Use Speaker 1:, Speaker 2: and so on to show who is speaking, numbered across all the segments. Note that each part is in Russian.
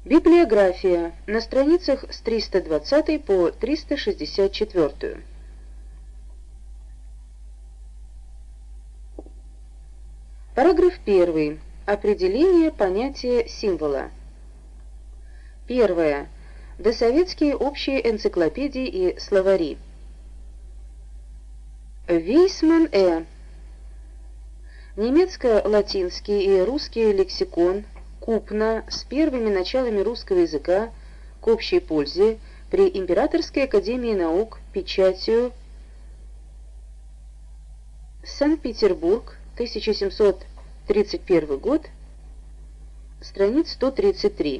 Speaker 1: Библиография на страницах с 320 по 364. Параграф 1. Определение понятия символа. Первое. Досоветские общие энциклопедии и словари. Вейсман Э. Немецко-латинский и русский лексикон купно с первыми началами русского языка к общей пользе при Императорской академии наук печатью Санкт-Петербург, 1731 год, страниц 133.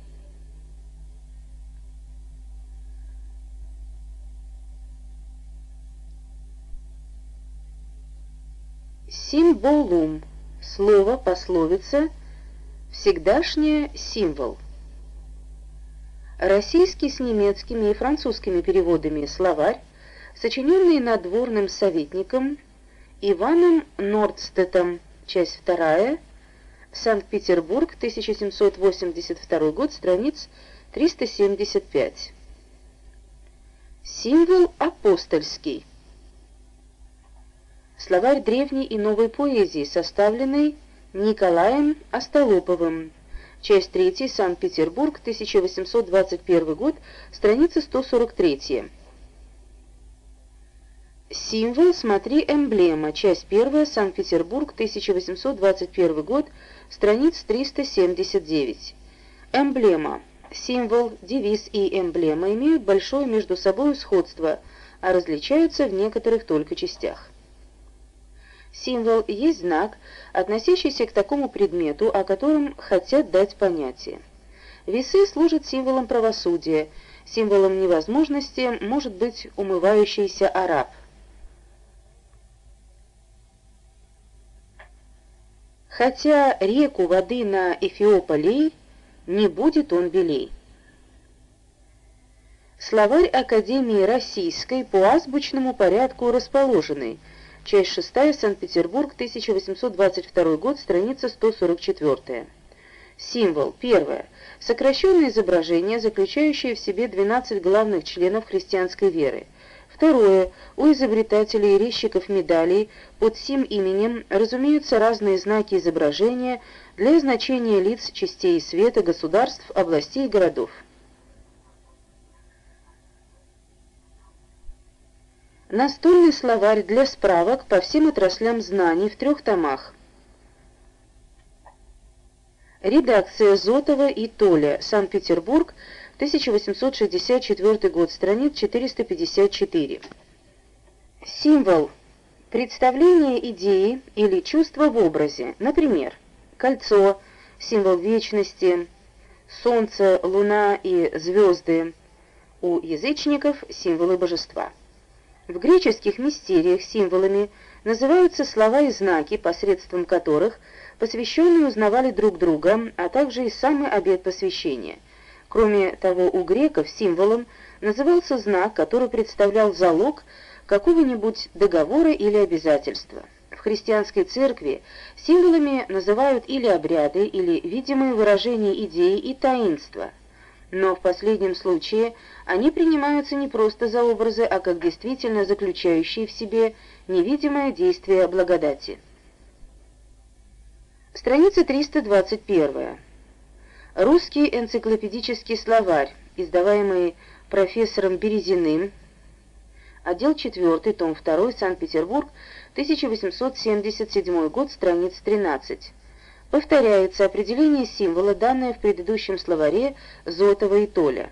Speaker 1: Символум. Слово, пословица, всегдашнее символ. Российский с немецкими и французскими переводами словарь, сочиненный надворным советником Иваном Нордстеттом, часть 2, Санкт-Петербург, 1782 год, страниц 375. Символ апостольский. Словарь древней и новой поэзии, составленный Николаем Остолоповым. Часть 3, Санкт-Петербург, 1821 год, страница 143. Символ, смотри, эмблема. Часть 1, Санкт-Петербург, 1821 год, страниц 379. Эмблема. Символ, девиз и эмблема имеют большое между собой сходство, а различаются в некоторых только частях. Символ есть знак, относящийся к такому предмету, о котором хотят дать понятие. Весы служат символом правосудия, символом невозможности может быть умывающийся араб. Хотя реку воды на Эфиополей, не будет он белей. Словарь Академии Российской по азбучному порядку расположенный. Часть 6, Санкт-Петербург, 1822 год, страница 144. Символ. Первое. Сокращенное изображение, заключающее в себе 12 главных членов христианской веры. Второе. У изобретателей и резчиков медалей под сим именем разумеются разные знаки изображения для значения лиц, частей света, государств, областей и городов. Настольный словарь для справок по всем отраслям знаний в 3 томах. Редакция Зотова и Толя. Санкт-Петербург, 1864 год, страниц 454. Символ. Представление идеи или чувства в образе. Например, кольцо, символ вечности, солнце, луна и звезды. У язычников символы божества. В греческих мистериях символами называются слова и знаки, посредством которых посвященные узнавали друг друга, а также и самый обет посвящения. Кроме того, у греков символом назывался знак, который представлял залог какого-нибудь договора или обязательства. В христианской церкви символами называют или обряды, или видимые выражения идеи и таинства. Но в последнем случае они принимаются не просто за образы, а как действительно заключающие в себе невидимое действие благодати. Страница 321. Русский энциклопедический словарь, издаваемый профессором Березиным, отдел 4, том 2, Санкт-Петербург, 1877 год, страниц 13. Повторяется определение символа, данное в предыдущем словаре Зотова и Толя.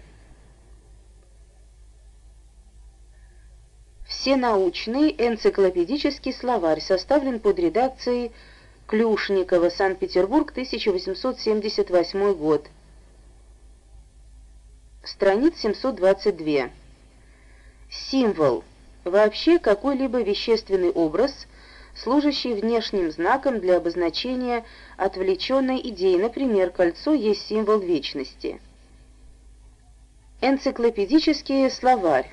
Speaker 1: Всенаучный энциклопедический словарь составлен под редакцией Клюшникова, Санкт-Петербург, 1878 год. Страниц 722. Символ. Вообще какой-либо вещественный образ, служащий внешним знаком для обозначения отвлеченной идеи. Например, кольцо есть символ вечности. Энциклопедический словарь.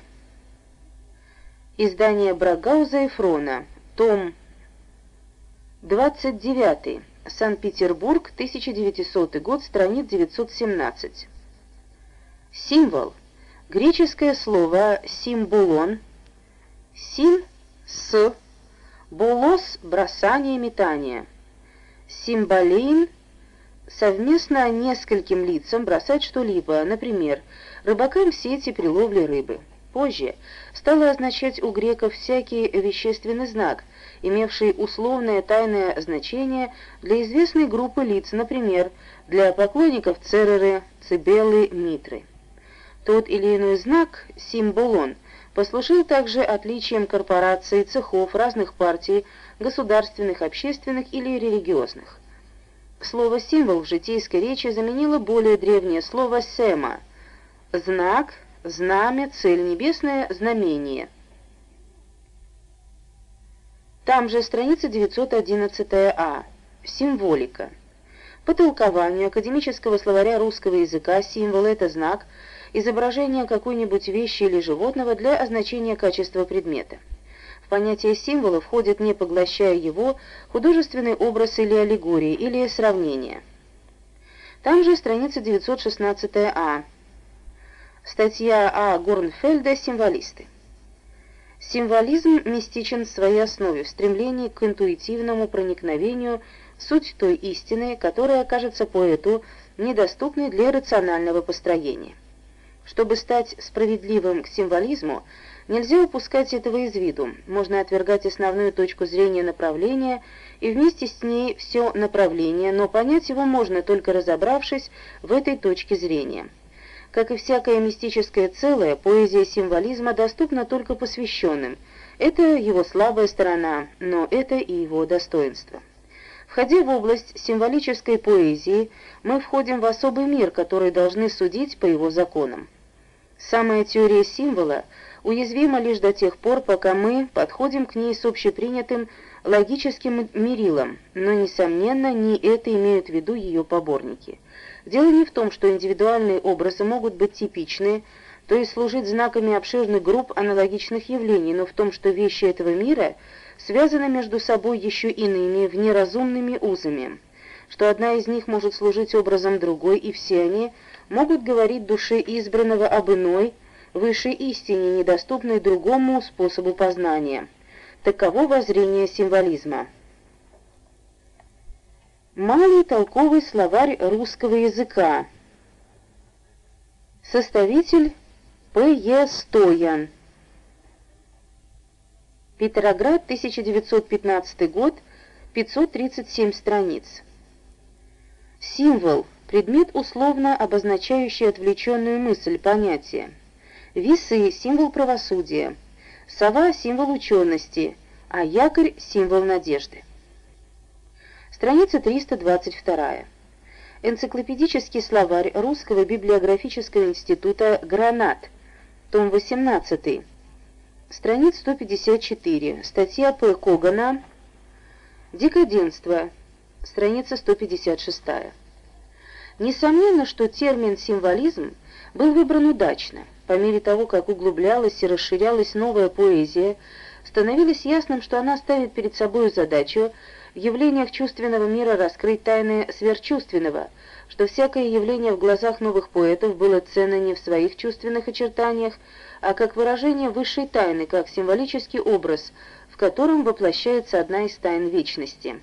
Speaker 1: Издание Брагауза и Фрона. Том 29. Санкт-Петербург, 1900 год, страниц 917. Символ. Греческое слово «симболон», «сим» — «с», «болос» — «бросание, метание», «симболейн» — совместно нескольким лицам бросать что-либо, например, рыбакам в сети при ловле рыбы. Позже стало означать у греков всякий вещественный знак, имевший условное тайное значение для известной группы лиц, например, для поклонников Цереры, Цибеллы, Митры. Тот или иной знак, символон, послужил также отличием корпораций, цехов, разных партий, государственных, общественных или религиозных. Слово «символ» в житейской речи заменило более древнее слово «сема» — знак, знамя, цель небесная, знамение. Там же страница 911а. Символика. По толкованию академического словаря русского языка символ — это знак, изображение какой-нибудь вещи или животного для означения качества предмета. В понятие символа входит, не поглощая его, художественный образ или аллегория, или сравнение. Там же страница 916а. Статья А. Горнфельда «Символисты». Символизм мистичен в своей основе, в стремлении к интуитивному проникновению в суть той истины, которая кажется поэту недоступной для рационального построения. Чтобы стать справедливым к символизму, нельзя упускать этого из виду, можно отвергать основную точку зрения направления и вместе с ней все направление, но понять его можно, только разобравшись в этой точке зрения. Как и всякое мистическое целое, поэзия символизма доступна только посвященным. Это его слабая сторона, но это и его достоинство. Входя в область символической поэзии, мы входим в особый мир, который должны судить по его законам. Самая теория символа уязвима лишь до тех пор, пока мы подходим к ней с общепринятым логическим мерилом, но, несомненно, не это имеют в виду ее поборники. Дело не в том, что индивидуальные образы могут быть типичны, то есть служить знаками обширных групп аналогичных явлений, но в том, что вещи этого мира связаны между собой еще иными, внеразумными узами, что одна из них может служить образом другой, и все они могут говорить душе избранного об иной, высшей истине, недоступной другому способу познания. Таково воззрение символизма. Малый толковый словарь русского языка. Составитель П.Е. Стоян. Петроград, 1915 год, 537 страниц. Символ – предмет, условно обозначающий отвлеченную мысль, понятие. Весы – символ правосудия. Сова – символ учености, а якорь – символ надежды. Страница 322. Энциклопедический словарь Русского библиографического института «Гранат», том 18, страница 154, статья П. Когана «Декаденство», страница 156. Несомненно, что термин «символизм» был выбран удачно. По мере того, как углублялась и расширялась новая поэзия, становилось ясным, что она ставит перед собой задачу в явлениях чувственного мира раскрыть тайны сверхчувственного, что всякое явление в глазах новых поэтов было ценно не в своих чувственных очертаниях, а как выражение высшей тайны, как символический образ, в котором воплощается одна из тайн вечности.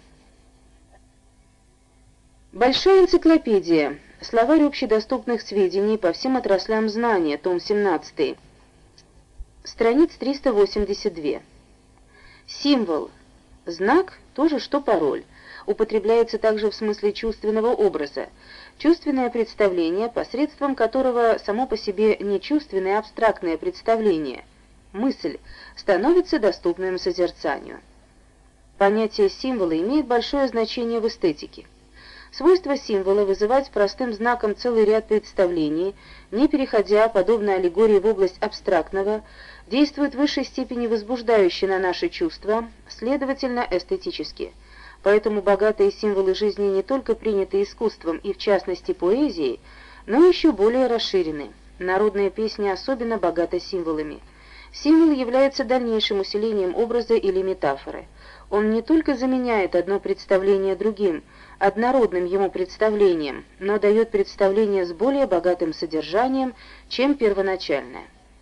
Speaker 1: Большая энциклопедия. Словарь общедоступных сведений по всем отраслям знания, том 17, страниц 382. Символ. Знак – то же, что пароль. Употребляется также в смысле чувственного образа. Чувственное представление, посредством которого само по себе нечувственное абстрактное представление, мысль, становится доступным созерцанию. Понятие символа имеет большое значение в эстетике. Свойство символа вызывать простым знаком целый ряд представлений, не переходя, подобно аллегории, в область абстрактного, действует в высшей степени возбуждающе на наши чувства, следовательно, эстетически. Поэтому богатые символы жизни не только приняты искусством и, в частности, поэзией, но еще более расширены. Народная песня особенно богата символами. Символ является дальнейшим усилением образа или метафоры. Он не только заменяет одно представление другим, однородным ему представлением, но дает представление с более богатым содержанием, чем первоначальное.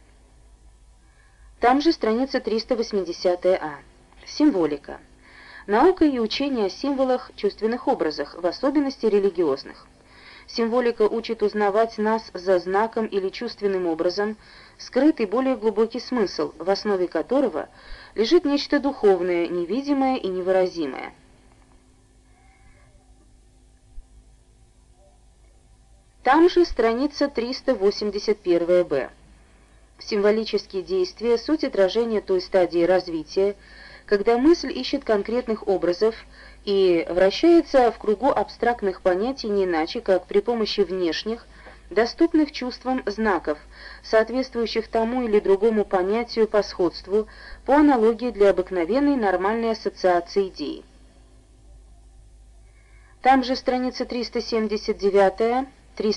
Speaker 1: Там же страница 380-а. Символика. Наука и учение о символах, чувственных образах, в особенности религиозных. Символика учит узнавать нас за знаком или чувственным образом, скрытый более глубокий смысл, в основе которого лежит нечто духовное, невидимое и невыразимое. Там же страница 381-б. Символические действия – суть отражения той стадии развития, когда мысль ищет конкретных образов и вращается в кругу абстрактных понятий не иначе, как при помощи внешних, доступных чувствам знаков, соответствующих тому или другому понятию по сходству, по аналогии для обыкновенной нормальной ассоциации идей. Там же страница 379-380.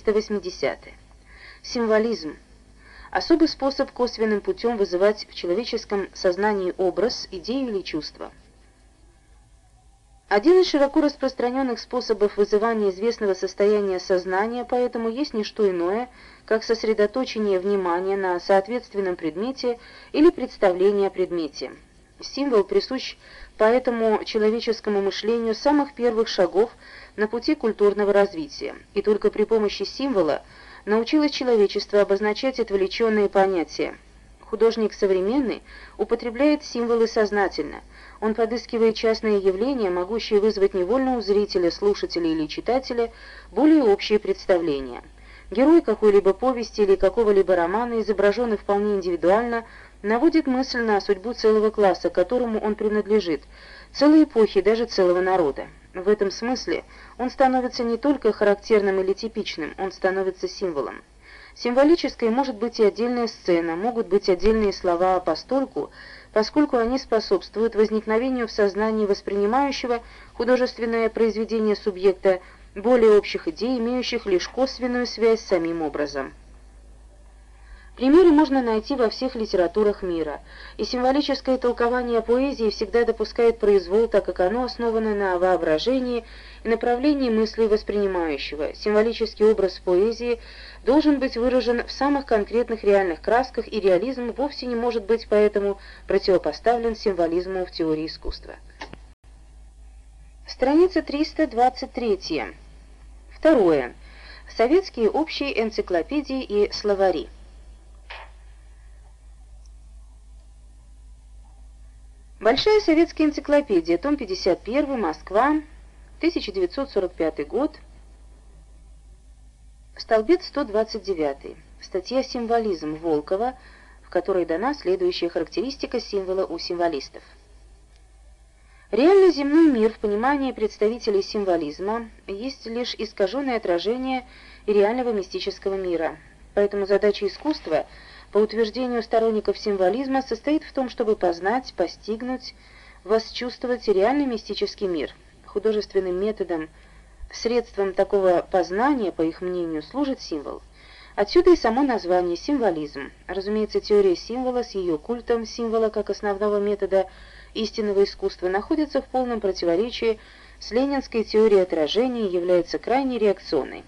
Speaker 1: Символизм. Особый способ косвенным путем вызывать в человеческом сознании образ, идею или чувство. Один из широко распространенных способов вызывания известного состояния сознания поэтому есть не что иное, как сосредоточение внимания на соответственном предмете или представление о предмете. Символ присущ поэтому человеческому мышлению с самых первых шагов на пути культурного развития, и только при помощи символа научилось человечество обозначать отвлеченные понятия. Художник современный употребляет символы сознательно. Он подыскивает частные явления, могущие вызвать невольно у зрителя, слушателя или читателя более общие представления. Герой какой-либо повести или какого-либо романа, изображенный вполне индивидуально, наводит мысль на судьбу целого класса, которому он принадлежит, целой эпохи, даже целого народа. В этом смысле он становится не только характерным или типичным, он становится символом. Символической может быть и отдельная сцена, могут быть отдельные слова поскольку они способствуют возникновению в сознании воспринимающего художественное произведение субъекта более общих идей, имеющих лишь косвенную связь с самим образом. Примеры можно найти во всех литературах мира, и символическое толкование поэзии всегда допускает произвол, так как оно основано на воображении и направлении мысли воспринимающего. Символический образ поэзии должен быть выражен в самых конкретных реальных красках, и реализм вовсе не может быть поэтому противопоставлен символизму в теории искусства. Страница 323. Второе. Советские общие энциклопедии и словари. Большая советская энциклопедия, том 51, Москва, 1945 год, столбец 129, статья «Символизм» Волкова, в которой дана следующая характеристика символа у символистов. Реальный земной мир в понимании представителей символизма есть лишь искаженное отражение реального мистического мира, поэтому задача искусства – по утверждению сторонников символизма, состоит в том, чтобы познать, постигнуть, восчувствовать реальный мистический мир. Художественным методом, средством такого познания, по их мнению, служит символ. Отсюда и само название «символизм». Разумеется, теория символа с ее культом символа как основного метода истинного искусства находится в полном противоречии с ленинской теорией отражения и является крайне реакционной.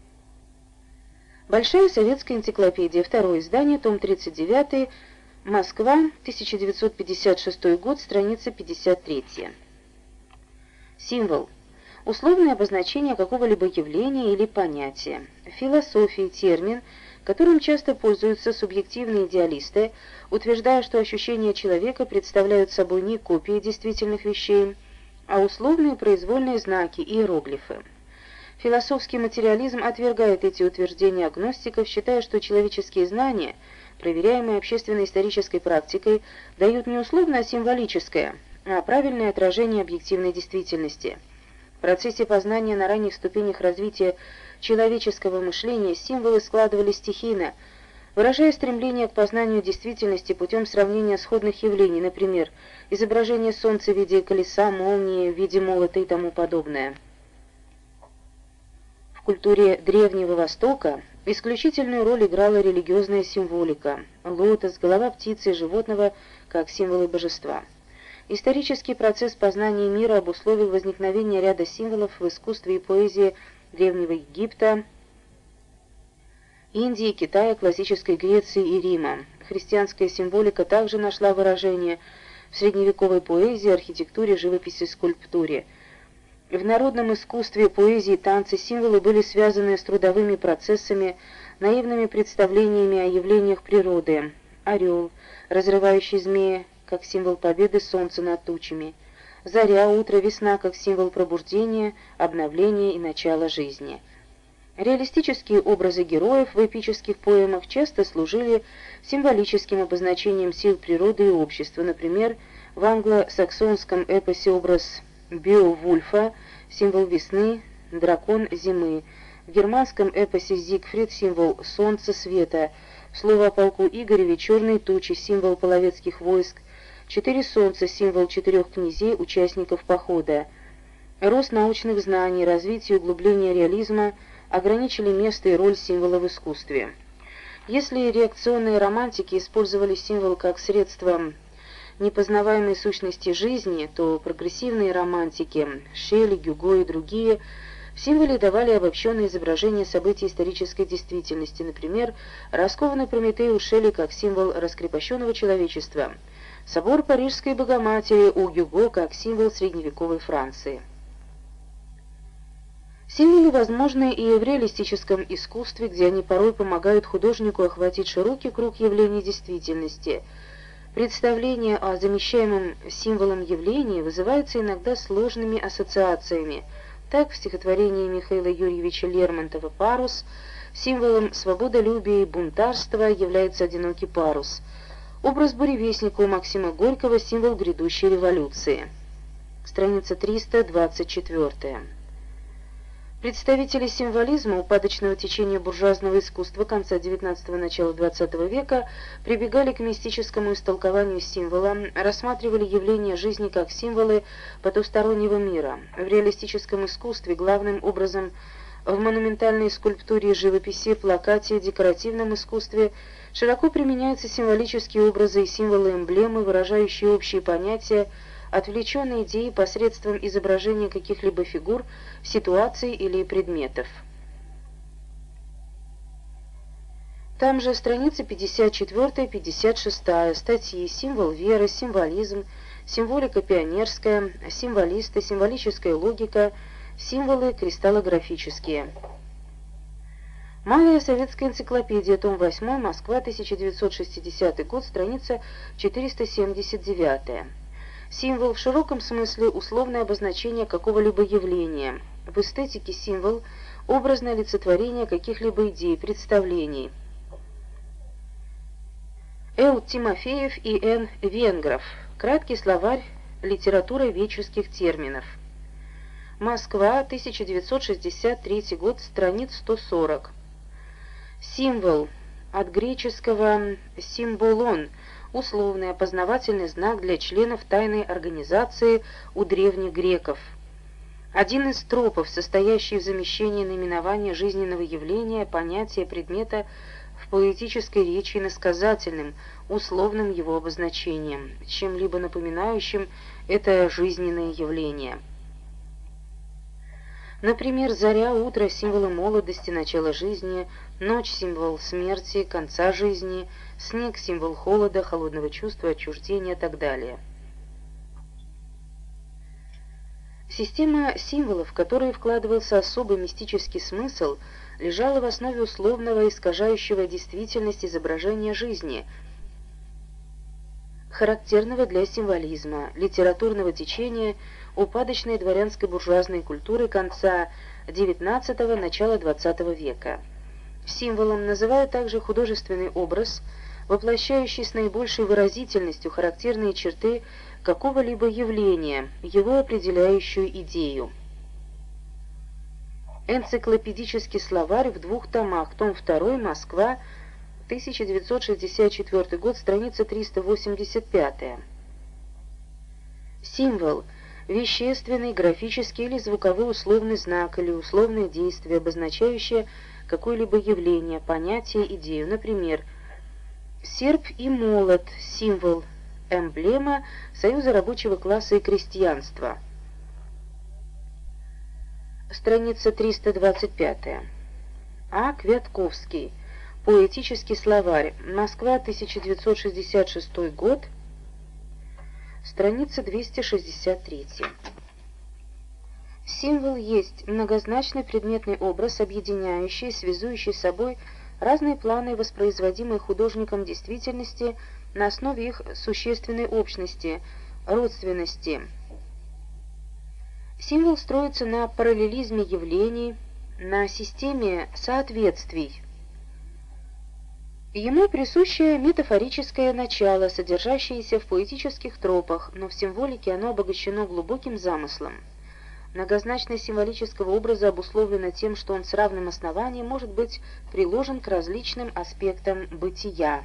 Speaker 1: Большая советская энциклопедия, второе издание, том 39, Москва, 1956 год, страница 53. Символ. Условное обозначение какого-либо явления или понятия. В философии термин, которым часто пользуются субъективные идеалисты, утверждая, что ощущения человека представляют собой не копии действительных вещей, а условные произвольные знаки, иероглифы. Философский материализм отвергает эти утверждения агностиков, считая, что человеческие знания, проверяемые общественно-исторической практикой, дают не условно, а символическое, а правильное отражение объективной действительности. В процессе познания на ранних ступенях развития человеческого мышления символы складывались стихийно, выражая стремление к познанию действительности путем сравнения сходных явлений, например, изображение солнца в виде колеса, молнии, в виде молота и тому подобное. В культуре Древнего Востока исключительную роль играла религиозная символика, лотос, голова птицы и животного как символы божества. Исторический процесс познания мира обусловил возникновение ряда символов в искусстве и поэзии Древнего Египта, Индии, Китая, классической Греции и Рима. Христианская символика также нашла выражение в средневековой поэзии, архитектуре, живописи, скульптуре. В народном искусстве, поэзии, танце символы были связаны с трудовыми процессами, наивными представлениями о явлениях природы. Орел, разрывающий змея, как символ победы солнца над тучами. Заря, утро, весна, как символ пробуждения, обновления и начала жизни. Реалистические образы героев в эпических поэмах часто служили символическим обозначением сил природы и общества. Например, в англо-саксонском эпосе образ Беовульфа, символ весны, дракон зимы. В германском эпосе Зигфрид, символ солнца, света. Слово о полку Игореве, черные тучи, символ половецких войск. 4 солнца, символ 4 князей, участников похода. Рост научных знаний, развитие и углубление реализма ограничили место и роль символа в искусстве. Если реакционные романтики использовали символ как средство непознаваемой сущности жизни, то прогрессивные романтики, Шелли, Гюго и другие, в символе давали обобщенное изображение событий исторической действительности, например, раскованный Прометей у Шелли как символ раскрепощенного человечества, собор Парижской Богоматери у Гюго как символ средневековой Франции. Символы возможны и в реалистическом искусстве, где они порой помогают художнику охватить широкий круг явлений действительности. Представление о замещаемом символом явлении вызывается иногда сложными ассоциациями. Так, в стихотворении Михаила Юрьевича Лермонтова «Парус» символом свободолюбия и бунтарства является одинокий парус. Образ буревестника у Максима Горького – символ грядущей революции. Страница 324. Представители символизма, упадочного течения буржуазного искусства конца XIX – начала XX века, прибегали к мистическому истолкованию символа, рассматривали явления жизни как символы потустороннего мира. В реалистическом искусстве, главным образом в монументальной скульптуре и живописи, плакате, декоративном искусстве, широко применяются символические образы и символы-эмблемы, выражающие общие понятия, отвлеченные идеи посредством изображения каких-либо фигур, ситуаций или предметов. Там же страницы 54-56, статьи «Символ веры», «Символизм», «Символика пионерская», «Символисты», «Символическая логика», «Символы кристаллографические». Малая советская энциклопедия, том 8, Москва, 1960 год, страница 479. Символ в широком смысле условное обозначение какого-либо явления. В эстетике символ – образное олицетворение каких-либо идей, представлений. Л. Тимофеев и Н. Венгров. Краткий словарь литературоведческих терминов. Москва, 1963 год, страниц 140. Символ. От греческого «символон» – условный опознавательный знак для членов тайной организации у древних греков. Один из тропов, состоящий в замещении наименования жизненного явления, понятия, предмета в поэтической речи иносказательным, условным его обозначением, чем-либо напоминающим это жизненное явление. Например, заря, утро – символы молодости, начала жизни, ночь – символ смерти, конца жизни, снег – символ холода, холодного чувства, отчуждения и так далее. Система символов, в которой вкладывался особый мистический смысл, лежала в основе условного, искажающего действительность изображения жизни, характерного для символизма, литературного течения, упадочной дворянской буржуазной культуры конца XIX – начала XX века. Символом называют также художественный образ, воплощающий с наибольшей выразительностью характерные черты какого-либо явления, его определяющую идею. Энциклопедический словарь в 2 томах, том 2, Москва, 1964 год, страница 385. Символ – вещественный, графический или звуковой условный знак или условное действие, обозначающее какое-либо явление, понятие, идею. Например, серп и молот – символ эмблема Союза рабочего класса и крестьянства. Страница 325. А. Квятковский. Поэтический словарь. Москва, 1966 год. Страница 263. Символ есть многозначный предметный образ, объединяющий, связующий с собой разные планы воспроизводимой художником действительности на основе их существенной общности, родственности. Символ строится на параллелизме явлений, на системе соответствий. Ему присуще метафорическое начало, содержащееся в поэтических тропах, но в символике оно обогащено глубоким замыслом. Многозначность символического образа обусловлена тем, что он с равным основанием может быть приложен к различным аспектам бытия.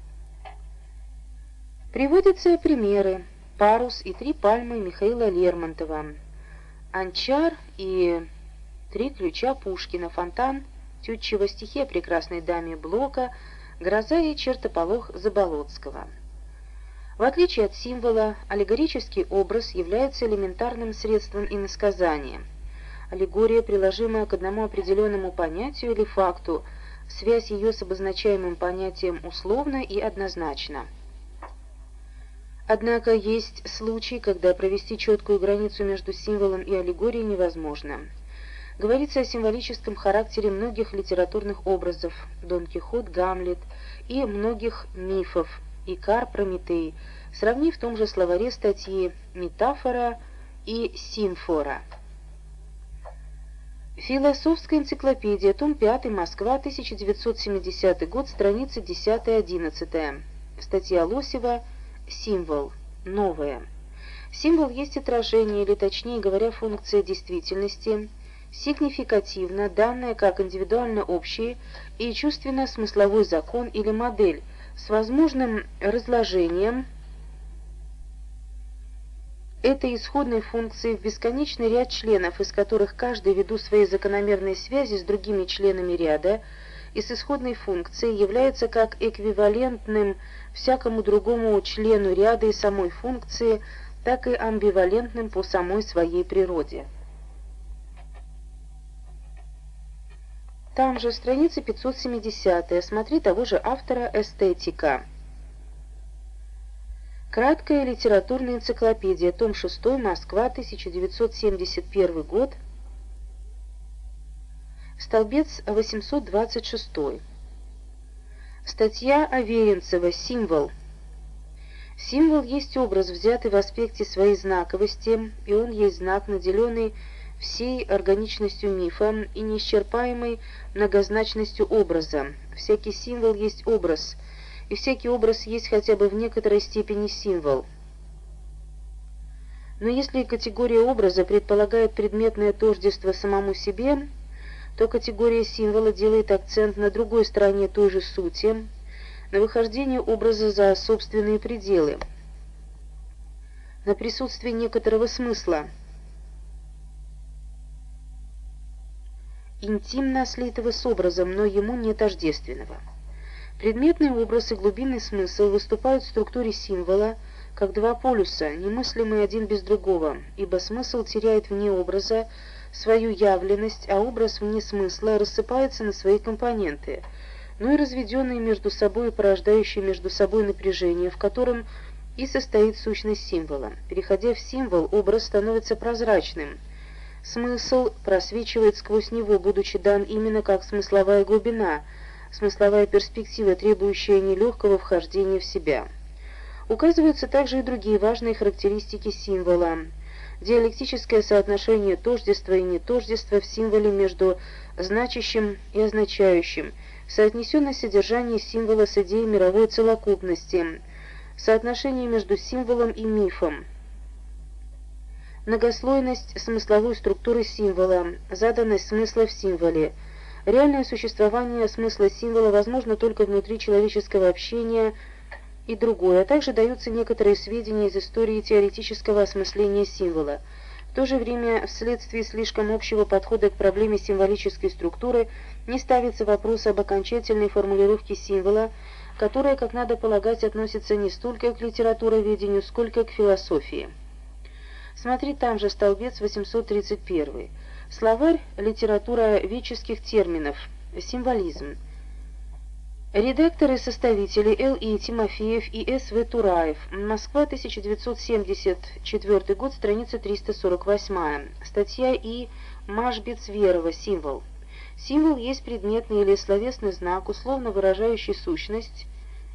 Speaker 1: Приводятся примеры: парус и 3 пальмы Михаила Лермонтова, Анчар и 3 ключа Пушкина, фонтан Тютчева, стихи о прекрасной даме Блока, гроза и чертополох Заболоцкого. В отличие от символа, аллегорический образ является элементарным средством иносказания. Аллегория, приложимая к одному определенному понятию или факту, связь ее с обозначаемым понятием условна и однозначна. Однако есть случаи, когда провести четкую границу между символом и аллегорией невозможно. Говорится о символическом характере многих литературных образов Дон Кихот, Гамлет и многих мифов Икар, Прометей, сравнив в том же словаре статьи «Метафора» и «Симфора». Философская энциклопедия, том 5, Москва, 1970 год, страницы 10-11. Статья Лосева «Символ. Новое». Символ есть отражение, или точнее говоря, функция действительности, сигнификативно, данная как индивидуально общий и чувственно-смысловой закон или модель, с возможным разложением этой исходной функции в бесконечный ряд членов, из которых каждый ввиду своей закономерной связи с другими членами ряда и с исходной функцией является как эквивалентным всякому другому члену ряда и самой функции, так и амбивалентным по самой своей природе. Там же страница 570, смотри того же автора «Эстетика». Краткая литературная энциклопедия, том 6, Москва, 1971 год, столбец 826. Статья Аверинцева «Символ». Символ есть образ, взятый в аспекте своей знаковости, и он есть знак, наделенный всей органичностью мифа и неисчерпаемой многозначностью образа. Всякий символ есть образ, и всякий образ есть хотя бы в некоторой степени символ. Но если категория образа предполагает предметное тождество самому себе, то категория символа делает акцент на другой стороне той же сути, на выхождение образа за собственные пределы, на присутствие некоторого смысла, интимно слитого с образом, но ему не тождественного. Предметный образ и глубинный смысл выступают в структуре символа как 2 полюса, немыслимые один без другого, ибо смысл теряет вне образа свою явленность, а образ вне смысла рассыпается на свои компоненты, но и разведенные между собой и порождающие между собой напряжение, в котором и состоит сущность символа. Переходя в символ, образ становится прозрачным. Смысл просвечивает сквозь него, будучи дан именно как смысловая глубина, смысловая перспектива, требующая нелегкого вхождения в себя. Указываются также и другие важные характеристики символа. Диалектическое соотношение тождества и нетождества в символе между значащим и означающим, соотнесенное содержание символа с идеей мировой целокупности, соотношение между символом и мифом, многослойность смысловой структуры символа, заданность смысла в символе. Реальное существование смысла символа возможно только внутри человеческого общения и другое, а также даются некоторые сведения из истории теоретического осмысления символа. В то же время, вследствие слишком общего подхода к проблеме символической структуры, не ставится вопрос об окончательной формулировке символа, которое, как надо полагать, относится не столько к литературоведению, сколько к философии. Смотри там же столбец 831. Словарь литературоведческих терминов. Символизм. Редакторы и составители Л.И. Тимофеев и С.В. Тураев. Москва, 1974 год, страница 348. Статья И. Машбец-Верова. Символ. Символ есть предметный или словесный знак, условно выражающий сущность,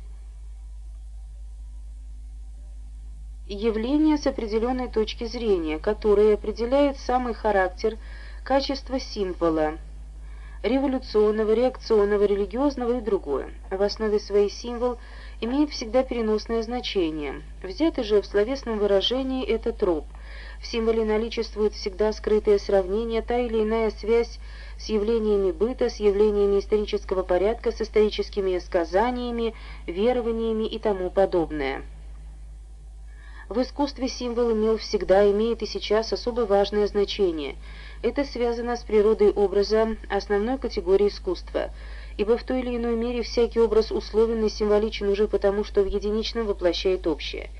Speaker 1: явление с определенной точки зрения, которое определяет самый характер, качество символа, революционного, реакционного, религиозного и другое. В основе своей символ имеет всегда переносное значение. Взятый же в словесном выражении это троп. В символе наличествует всегда скрытое сравнение, та или иная связь с явлениями быта, с явлениями исторического порядка, с историческими сказаниями, верованиями и тому подобное. В искусстве символ имел всегда, имеет и сейчас особо важное значение. Это связано с природой образа, основной категории искусства, ибо в той или иной мере всякий образ условен и символичен уже потому, что в единичном воплощает общее.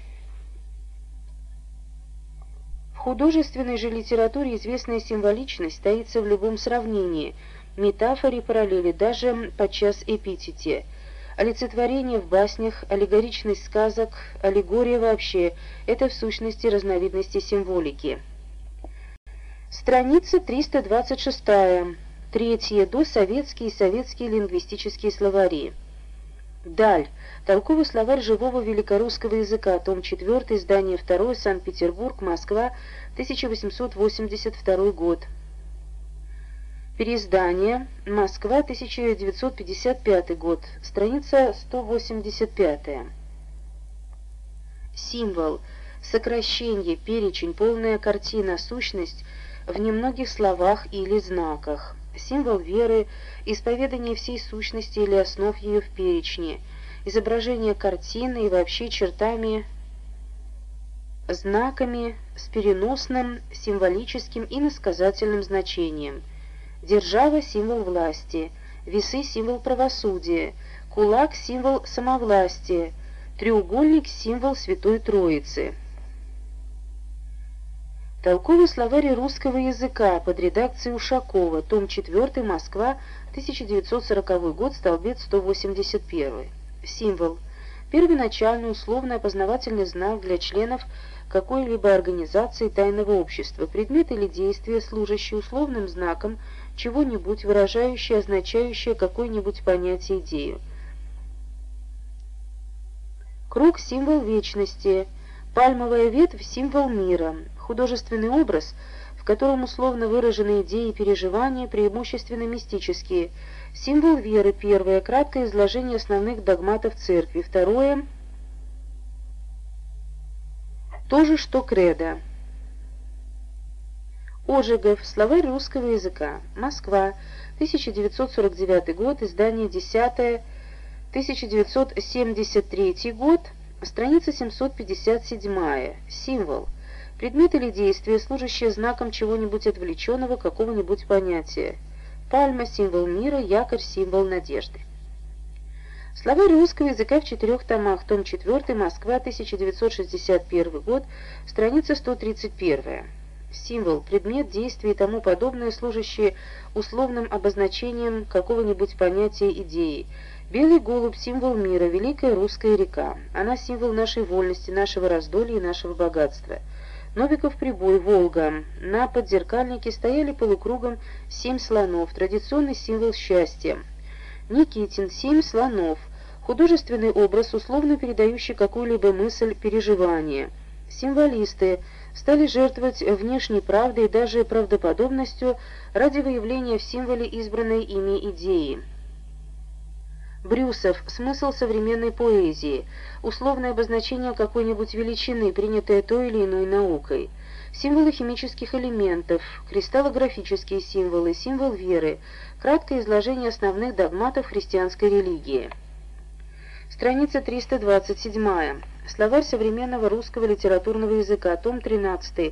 Speaker 1: В художественной же литературе известная символичность таится в любом сравнении, метафоре, параллели, даже подчас эпитете. Олицетворение в баснях, аллегоричность сказок, аллегория вообще – это в сущности разновидности символики. Страница 326. Третье. Досоветские и советские лингвистические словари. Даль. Толковый словарь живого великорусского языка. Том 4. Издание 2. Санкт-Петербург. Москва. 1882 год. Переиздание. Москва, 1955 год. Страница 185. Символ. Сокращение, перечень, полная картина, сущность в немногих словах или знаках. Символ веры, исповедание всей сущности или основ ее в перечне, изображение картины и вообще чертами, знаками с переносным, символическим и иносказательным значением. Держава – символ власти, весы – символ правосудия, кулак – символ самовластия, треугольник – символ Святой Троицы. Толковый словарь русского языка под редакцией Ушакова, том 4, Москва, 1940 год, столбец 181. Символ. Первоначальный условно-опознавательный знак для членов какой-либо организации тайного общества, предмет или действие, служащий условным знаком чего-нибудь, выражающее, означающее какое-нибудь понятие, идею. Круг – символ вечности, пальмовая ветвь – символ мира, художественный образ, в котором условно выражены идеи и переживания, преимущественно мистические, символ веры, первое – краткое изложение основных догматов церкви, второе – то же, что кредо. Ожегов. Словарь русского языка. Москва. 1949 год. Издание 10. 1973 год. Страница 757. Символ. Предмет или действие, служащее знаком чего-нибудь отвлеченного, какого-нибудь понятия. Пальма – символ мира, якорь – символ надежды. Словарь русского языка в 4 томах. Том 4. Москва. 1961 год. Страница 131. Символ, предмет, действие и тому подобное, служащие условным обозначением какого-нибудь понятия, идеи. Белый голубь – символ мира, великая русская река. Она символ нашей вольности, нашего раздолья и нашего богатства. Новиков прибой, Волга. На подзеркальнике стояли полукругом 7 слонов, традиционный символ счастья. Никитин – 7 слонов. Художественный образ, условно передающий какую-либо мысль, переживание. Символисты стали жертвовать внешней правдой и даже правдоподобностью ради выявления в символе избранной ими идеи. Брюсов. Смысл современной поэзии. Условное обозначение какой-нибудь величины, принятое той или иной наукой. Символы химических элементов. Кристаллографические символы. Символ веры. Краткое изложение основных догматов христианской религии. Страница 327. Словарь современного русского литературного языка. Том 13.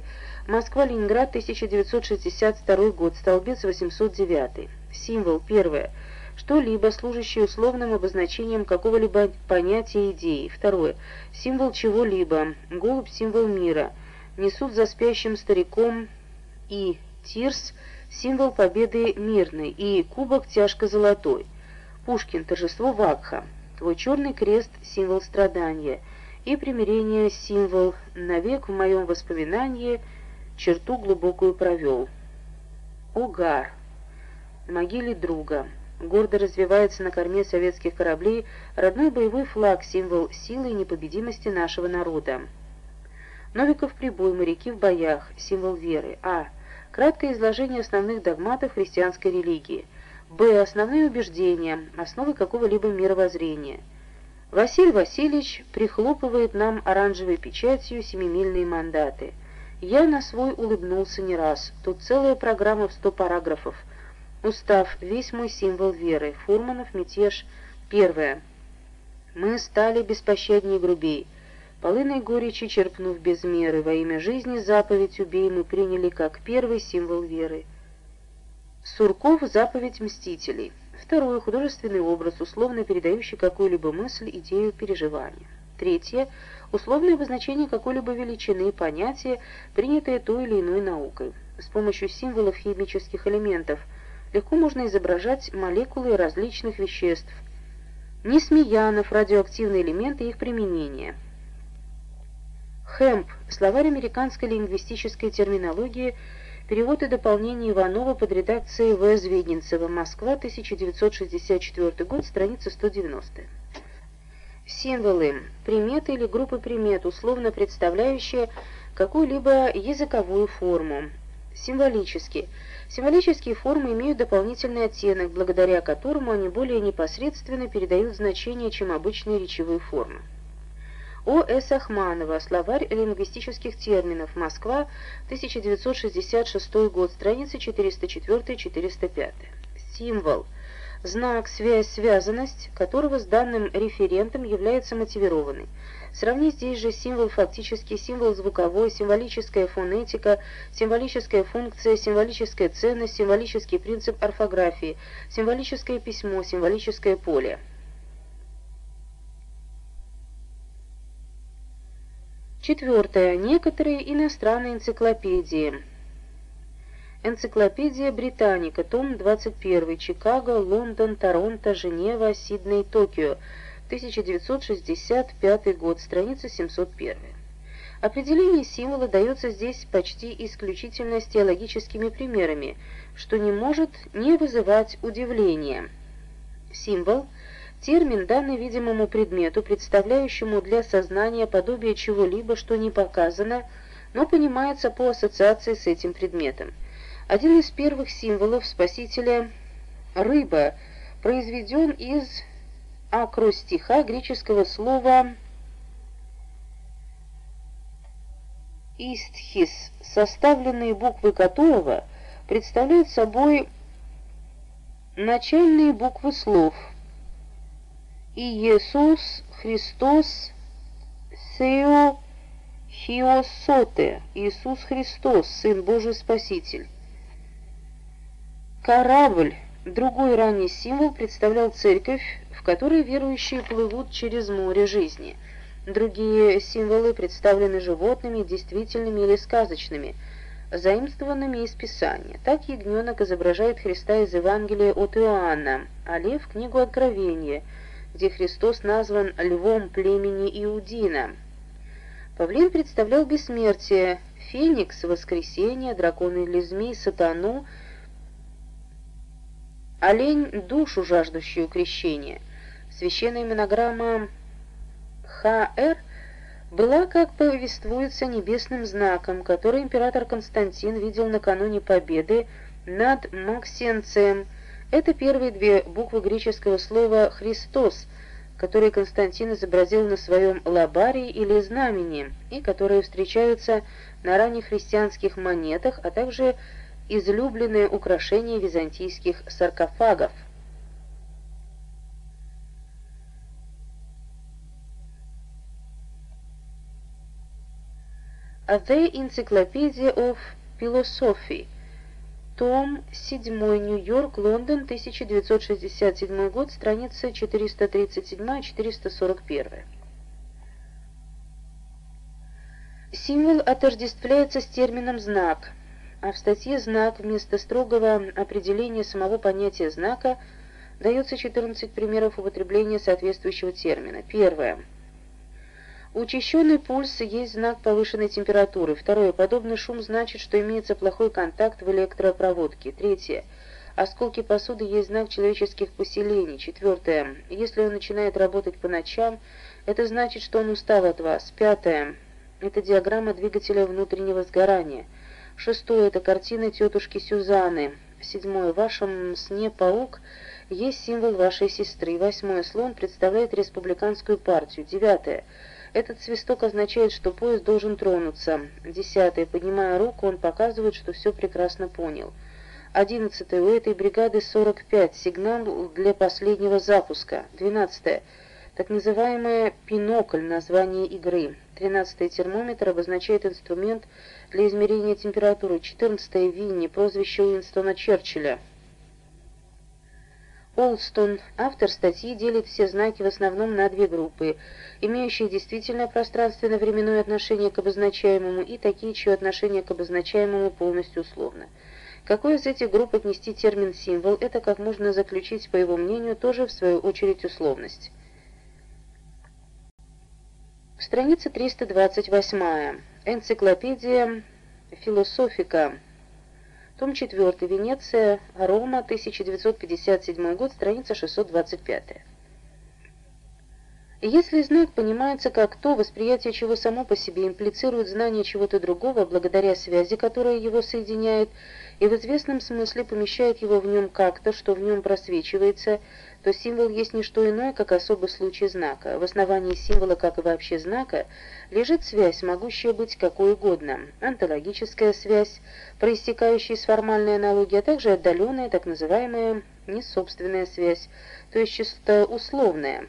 Speaker 1: Москва-Ленинград, 1962 год. Столбец 809. Символ. Первое. что-либо, служащее условным обозначением какого-либо понятия идеи. Второе. Символ чего-либо. Голубь — символ мира. Несут за спящим стариком и тирс — символ победы мирной, и кубок тяжко-золотой. Пушкин — торжество Вакха. Твой черный крест — символ страдания, и примирение — символ. Навек в моем воспоминании черту глубокую провел. Огар. На могиле друга. Гордо развивается на корме советских кораблей родной боевой флаг, символ силы и непобедимости нашего народа. Новиков прибой, моряки в боях, символ веры. А. Краткое изложение основных догматов христианской религии. Б. Основные убеждения, основы какого-либо мировоззрения. Василий Васильевич прихлопывает нам оранжевой печатью семимильные мандаты. Я на свой улыбнулся не раз. Тут целая программа в 100 параграфов. Устав — весь мой символ веры. Фурманов, мятеж. Первое. Мы стали беспощаднее и грубей. Полынной горечи черпнув без меры, во имя жизни заповедь убей мы приняли как первый символ веры. Сурков — заповедь мстителей. Второе. Художественный образ, условно передающий какую-либо мысль, идею, переживание. Третье. Условное обозначение какой-либо величины, понятия, принятое той или иной наукой. С помощью символов химических элементов легко можно изображать молекулы различных веществ. Несмеянов — радиоактивные элементы и их применение. Хэмп — словарь американской лингвистической терминологии, перевод и дополнение Иванова под редакцией В. Звегинцева. Москва, 1964 год, страница 190. Символы — приметы или группы примет, условно представляющие какую-либо языковую форму. Символически. Символические формы имеют дополнительный оттенок, благодаря которому они более непосредственно передают значение, чем обычные речевые формы. О. С. Ахманова. Словарь лингвистических терминов. Москва, 1966 год. Страницы 404-405. Символ. Знак, связь, связанность, которого с данным референтом является мотивированной. Сравни здесь же символ фактический, символ звуковой, символическая фонетика, символическая функция, символическая ценность, символический принцип орфографии, символическое письмо, символическое поле. Четвертое. Некоторые иностранные энциклопедии. Энциклопедия Британика, том 21, Чикаго, Лондон, Торонто, Женева, Сидней, Токио, 1965 год, страница 701. Определение символа дается здесь почти исключительно с теологическими примерами, что не может не вызывать удивления. Символ — термин, данный видимому предмету, представляющему для сознания подобие чего-либо, что не показано, но понимается по ассоциации с этим предметом. Один из первых символов Спасителя — рыба, произведен из акростиха греческого слова «истхис», составленные буквы которого представляют собой начальные буквы слов «Иисус Христос Сео Хиосоте», Иисус Христос, Сын Божий Спаситель. Корабль, другой ранний символ, представлял церковь, в которой верующие плывут через море жизни. Другие символы представлены животными, действительными или сказочными, заимствованными из Писания. Так ягненок изображает Христа из Евангелия от Иоанна, а лев — книгу Откровения, где Христос назван львом племени Иудина. Павлин представлял бессмертие, феникс — воскресение, дракон или змей — сатану, олень — душу, жаждущую крещения. Священная монограмма ХР была, как повествуется, небесным знаком, который император Константин видел накануне победы над Максенцием. Это первые две буквы греческого слова «Христос», которые Константин изобразил на своем лабарии или знамени, и которые встречаются на ранних христианских монетах, а также излюбленное украшение византийских саркофагов. The Encyclopedia of Philosophy. Том 7, Нью-Йорк, Лондон, 1967 год, страницы 437-441. Символ отождествляется с термином «знак», а в статье «Знак» вместо строгого определения самого понятия знака дается 14 примеров употребления соответствующего термина. Первое. Учащенный пульс есть знак повышенной температуры. Второе. Подобный шум значит, что имеется плохой контакт в электропроводке. Третье. Осколки посуды есть знак человеческих поселений. Четвертое. Если он начинает работать по ночам, это значит, что он устал от вас. Пятое. Это диаграмма двигателя внутреннего сгорания. Шестое. Это картина тетушки Сюзанны. Седьмое. В вашем сне паук есть символ вашей сестры. Восьмое. Слон представляет республиканскую партию. Девятое. Этот свисток означает, что поезд должен тронуться. Десятое. Поднимая руку, он показывает, что все прекрасно понял. Одиннадцатое. У этой бригады 45. Сигнал для последнего запуска. Двенадцатое. Так называемое «бинокль» — название игры. 13-й термометр обозначает инструмент для измерения температуры. 14-е Винни, прозвище Уинстона Черчилля. Олстон, автор статьи, делит все знаки в основном на две группы, имеющие действительно пространственно-временное отношение к обозначаемому и такие, чье отношение к обозначаемому полностью условно. Какой из этих групп отнести термин «символ» — это, как можно заключить, по его мнению, тоже в свою очередь условность. Страница 328. Энциклопедия философика. Том 4. Венеция, Рома, 1957 год, страница 625. Если знак понимается как то, восприятие чего само по себе имплицирует знание чего-то другого, благодаря связи, которая его соединяет, и в известном смысле помещает его в нем как-то, что в нем просвечивается, то символ есть не что иное, как особый случай знака. В основании символа, как и вообще знака, лежит связь, могущая быть какой угодно. Онтологическая связь, проистекающая из формальной аналогии, а также отдаленная, так называемая несобственная связь, то есть чисто условная.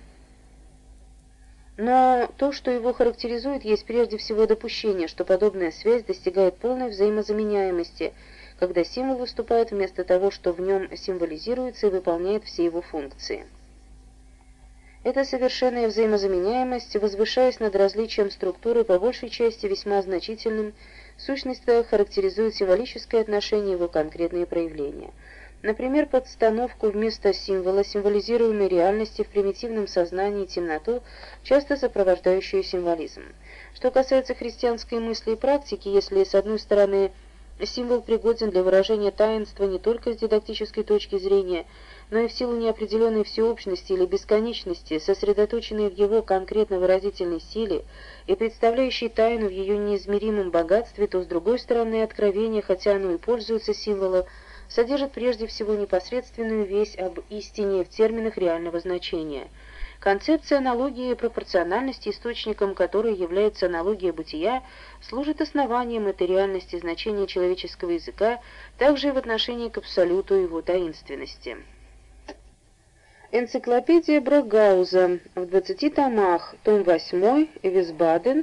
Speaker 1: Но то, что его характеризует, есть прежде всего допущение, что подобная связь достигает полной взаимозаменяемости, когда символ выступает вместо того, что в нем символизируется, и выполняет все его функции. Эта совершенная взаимозаменяемость, возвышаясь над различием структуры, по большей части весьма значительным, в сущности характеризует символическое отношение его конкретные проявления. Например, подстановку вместо символа символизируемой реальности в примитивном сознании темноту, часто сопровождающую символизм. Что касается христианской мысли и практики, если с одной стороны символ пригоден для выражения таинства не только с дидактической точки зрения, но и в силу неопределенной всеобщности или бесконечности, сосредоточенной в его конкретно выразительной силе и представляющей тайну в ее неизмеримом богатстве, то с другой стороны откровение, хотя оно и пользуется символом, содержит прежде всего непосредственную весть об истине в терминах реального значения. Концепция аналогии и пропорциональности, источником которой является аналогия бытия, служит основанием этой реальности значения человеческого языка, также и в отношении к абсолюту его таинственности. Энциклопедия Брогауза в 20 томах, том 8, Висбаден,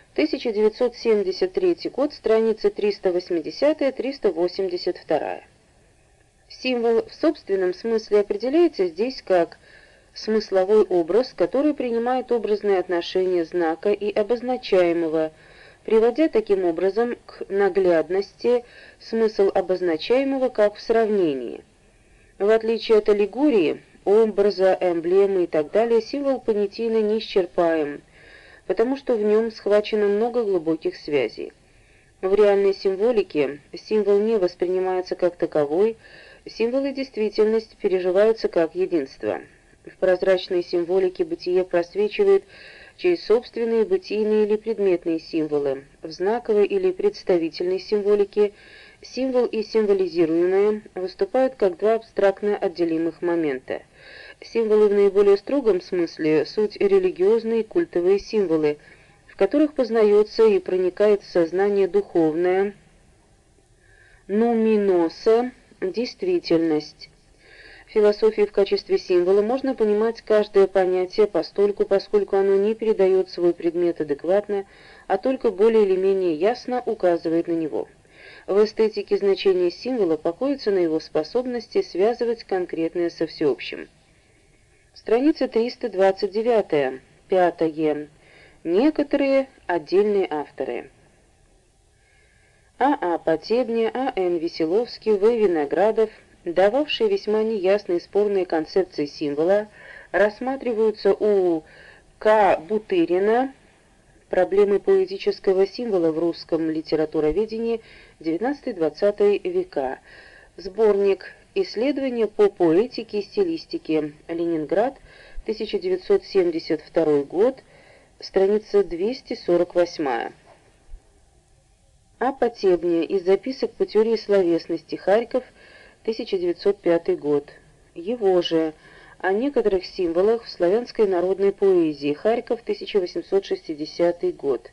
Speaker 1: 1973 год, страницы 380-382. Символ в собственном смысле определяется здесь как смысловой образ, который принимает образные отношения знака и обозначаемого, приводя таким образом к наглядности смысл обозначаемого как в сравнении. В отличие от аллегории, образа, эмблемы и так далее, символ понятийно неисчерпаем, потому что в нем схвачено много глубоких связей. В реальной символике символ не воспринимается как таковой, символ и действительность переживаются как единство. В прозрачной символике бытие просвечивает через собственные бытийные или предметные символы. В знаковой или представительной символике символ и символизируемое выступают как два абстрактно отделимых момента. Символы в наиболее строгом смысле — суть религиозные культовые символы, в которых познается и проникает в сознание духовное, нуминоса, действительность. В философии в качестве символа можно понимать каждое понятие постольку, поскольку оно не передает свой предмет адекватно, а только более или менее ясно указывает на него. В эстетике значение символа покоится на его способности связывать конкретное со всеобщим. Страница 329. Пятое. Некоторые отдельные авторы. А.А. Потебня, А.Н. Веселовский, В. Виноградов, дававшие весьма неясные спорные концепции символа, рассматриваются у К. Бутырина «Проблемы поэтического символа в русском литературоведении XIX-XX века», сборник «Исследования по поэтике и стилистике. Ленинград, 1972 год», страница 248. А. Потебня из записок по теории словесности, Харьков, 1905 год. Его же «О некоторых символах в славянской народной поэзии», Харьков, 1860 год.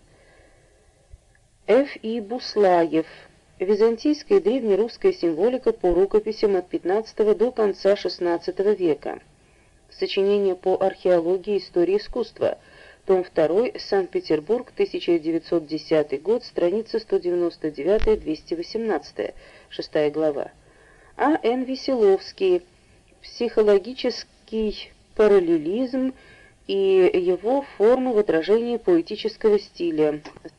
Speaker 1: Ф. И. Буслаев. Византийская и древнерусская символика по рукописям от XV до конца XVI века. Сочинение по археологии и истории искусства. Том 2. Санкт-Петербург, 1910 год, страница 199-218, 6 глава. А. Н. Веселовский. Психологический параллелизм и его формы в отражении поэтического стиля.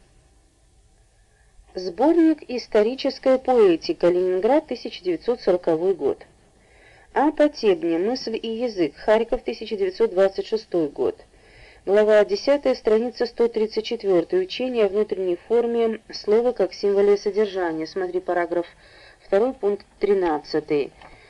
Speaker 1: Сборник «Историческая поэтика. Ленинград, 1940 год». А. Потебня. Мысль и язык. Харьков, 1926 год. Глава 10, страница 134. Учение о внутренней форме слова как символе содержания. Смотри параграф 2, пункт 13.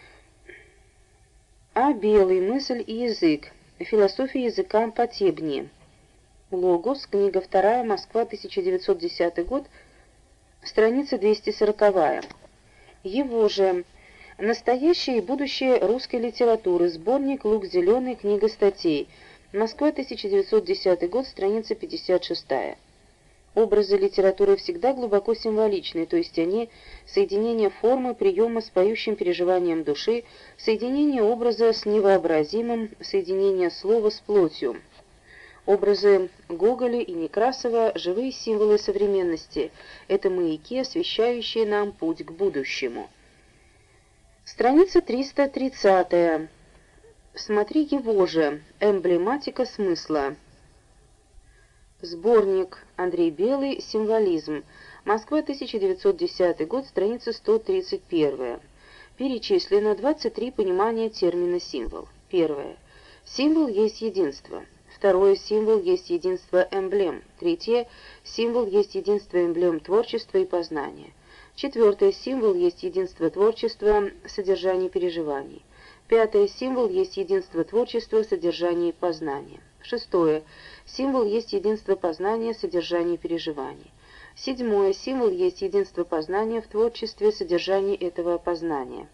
Speaker 1: А. Белый. Мысль и язык. Философия языка Потебни. Логос. Книга 2. Москва, 1910 год. Страница 240. Его же «Настоящее и будущее русской литературы». Сборник «Лук зеленый. Книга статей». Москва, 1910 год. Страница 56. Образы литературы всегда глубоко символичны, то есть они соединение формы, приема с поющим переживанием души, соединение образа с невообразимым, соединение слова с плотью. Образы Гоголя и Некрасова – живые символы современности. Это маяки, освещающие нам путь к будущему. Страница 330. Смотри его же «Эмблематика смысла». Сборник Андрей Белый «Символизм». Москва, 1910 год, страница 131. Перечислено 23 понимания термина «символ». Первое. Символ есть единство. Второе. Символ есть единство эмблем. Третье. Символ есть единство эмблем творчества и познания. Четвертое. Символ есть единство творчества, содержания переживаний. Пятое. Символ есть единство творчества, содержания и познания. Шестое. Символ есть единство познания, содержания и переживаний. Седьмое. Символ есть единство познания в творчестве, содержании этого познания.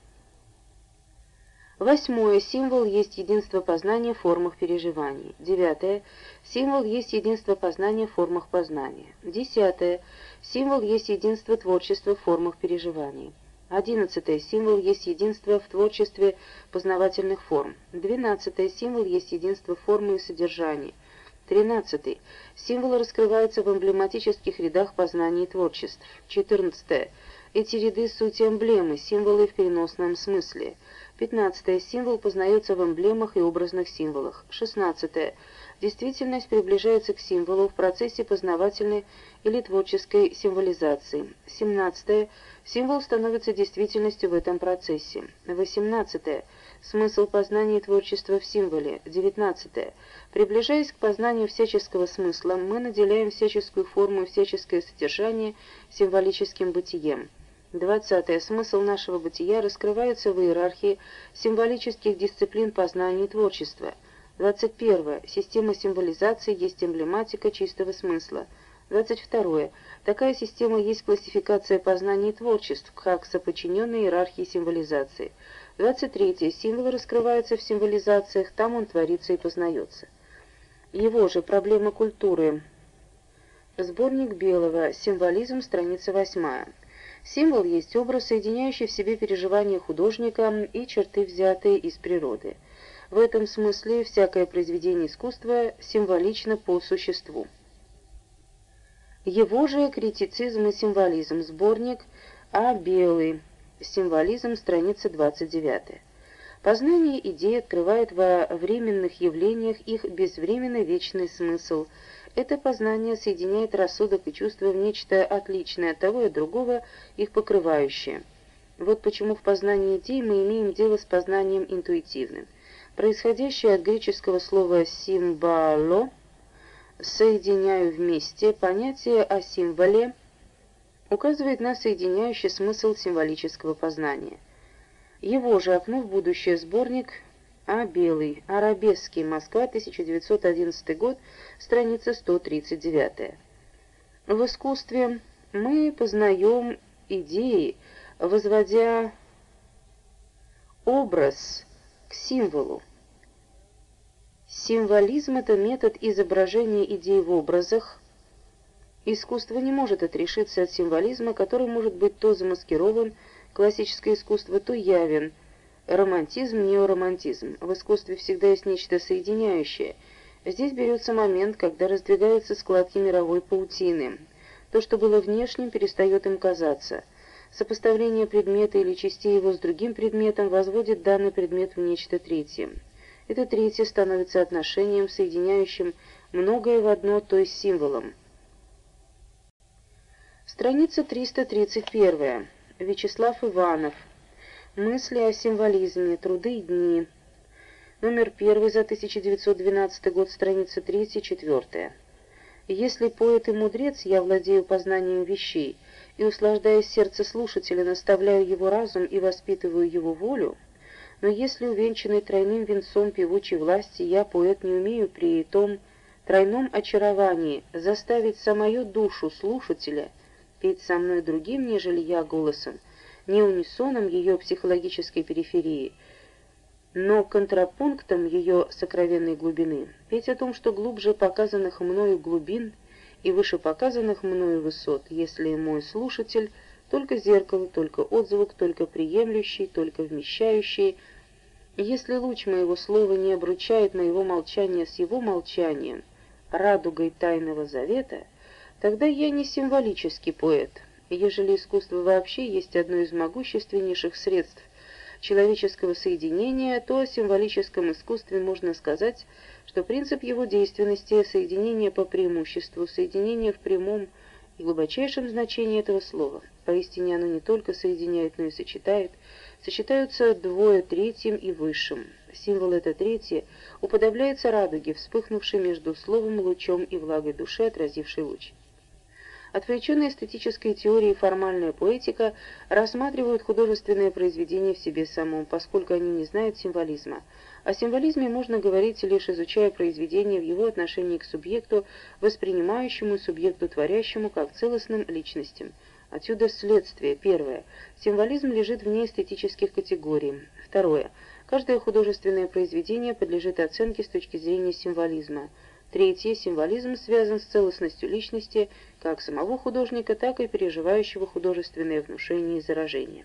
Speaker 1: Восьмое. Символ есть единство познания в формах переживаний. Девятое. Символ есть единство познания в формах познания. Десятое. Символ есть единство творчества в формах переживаний. 11. Символ есть единство в творчестве познавательных форм. 12. Символ есть единство формы и содержания. 13. Символы раскрываются в эмблематических рядах познания и творчеств. 14. Эти ряды – суть эмблемы, символы в переносном смысле. 15. Символ познается в эмблемах и образных символах. 16. Действительность приближается к символу в процессе познавательной или творческой символизации. 17. Символ становится действительностью в этом процессе. 18. Смысл познания и творчества в символе. 19. Приближаясь к познанию всяческого смысла, мы наделяем всяческую форму и всяческое содержание символическим бытием. 20. Смысл нашего бытия раскрывается в иерархии символических дисциплин познания и творчества. 21. Система символизации есть эмблематика чистого смысла. 22. Такая система есть классификация познаний и творчеств, как соподчиненные иерархии символизации. 23. Символ раскрывается в символизациях, там он творится и познается. Его же «Проблема культуры». Сборник Белого. Символизм. Страница 8. Символ есть образ, соединяющий в себе переживания художника и черты, взятые из природы. В этом смысле всякое произведение искусства символично по существу. Его же «Критицизм и символизм», сборник А. Белый. Символизм, страница 29. Познание идей открывает во временных явлениях их безвременно вечный смысл. Это познание соединяет рассудок и чувство в нечто отличное от того и другого, их покрывающее. Вот почему в познании идей мы имеем дело с познанием интуитивным. Происходящее от греческого слова «симбало» «соединяю вместе» понятие о символе указывает на соединяющий смысл символического познания. Его же «Окно в будущее» сборник А. Белый. Арабески. Москва, 1911 год. Страница 139. В искусстве мы познаем идеи, возводя образ к символу. Символизм – это метод изображения идей в образах. Искусство не может отрешиться от символизма, который может быть то замаскирован, классическое искусство, то явен, романтизм, неоромантизм. В искусстве всегда есть нечто соединяющее. Здесь берется момент, когда раздвигаются складки мировой паутины. То, что было внешним, перестает им казаться. Сопоставление предмета или частей его с другим предметом возводит данный предмет в нечто третье. Это третье становится отношением, соединяющим многое в одно, то есть символом. Страница 331. Вячеслав Иванов. Мысли о символизме. Труды и дни. Номер 1 за 1912 год, страница 3-4. Если поэт и мудрец, я владею познанием вещей, и, услаждая сердце слушателя, наставляю его разум и воспитываю его волю, но если, увенчанный тройным венцом певучей власти, я, поэт, не умею при том тройном очаровании заставить самую душу слушателя петь со мной другим, нежели я, голосом, не унисоном ее психологической периферии, но контрапунктом ее сокровенной глубины, петь о том, что глубже показанных мною глубин и выше показанных мною высот, если мой слушатель только зеркало, только отзвук, только приемлющий, только вмещающий, если луч моего слова не обручает моего молчания с его молчанием, радугой тайного завета, тогда я не символический поэт. Ежели искусство вообще есть одно из могущественнейших средств человеческого соединения, то о символическом искусстве можно сказать, что принцип его действенности – соединение по преимуществу, соединение в прямом и глубочайшем значении этого слова. Поистине оно не только соединяет, но и сочетает. Сочетаются двое третьим и высшим. Символ это третье уподобляется радуге, вспыхнувшей между словом, лучом и влагой души, отразившей луч. Отвлеченная эстетической теорией формальная поэтика рассматривают художественное произведение в себе самом, поскольку они не знают символизма. О символизме можно говорить, лишь изучая произведение в его отношении к субъекту, воспринимающему и субъекту творящему, как целостным личностям. Отсюда следствие. Первое. Символизм лежит вне эстетических категорий. Второе. Каждое художественное произведение подлежит оценке с точки зрения символизма. Третье. Символизм связан с целостностью личности, как самого художника, так и переживающего художественное внушение и заражение.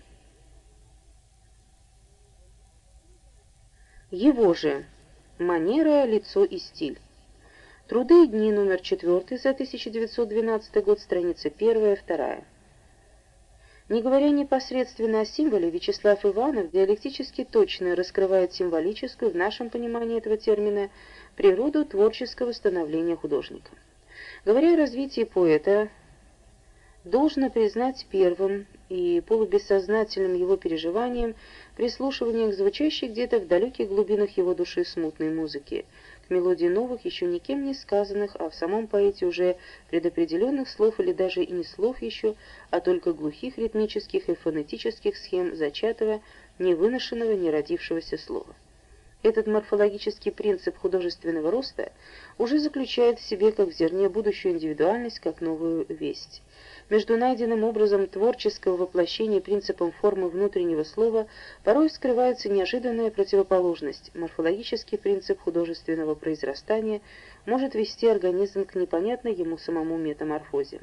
Speaker 1: Его же манера, лицо и стиль. Труды и дни, номер 4 за 1912 год, страница 1-2. Не говоря непосредственно о символе, Вячеслав Иванов диалектически точно раскрывает символическую, в нашем понимании этого термина, природу творческого становления художника. Говоря о развитии поэта, должно признать первым и полубессознательным его переживанием прислушивание к звучащей где-то в далеких глубинах его души смутной музыки, к мелодии новых, еще никем не сказанных, а в самом поэте уже предопределенных слов или даже и не слов еще, а только глухих ритмических и фонетических схем зачатого, невыношенного, не родившегося слова. Этот морфологический принцип художественного роста уже заключает в себе как в зерне будущую индивидуальность, как новую весть. Между найденным образом творческого воплощения и принципом формы внутреннего слова порой скрывается неожиданная противоположность. Морфологический принцип художественного произрастания может вести организм к непонятной ему самому метаморфозе.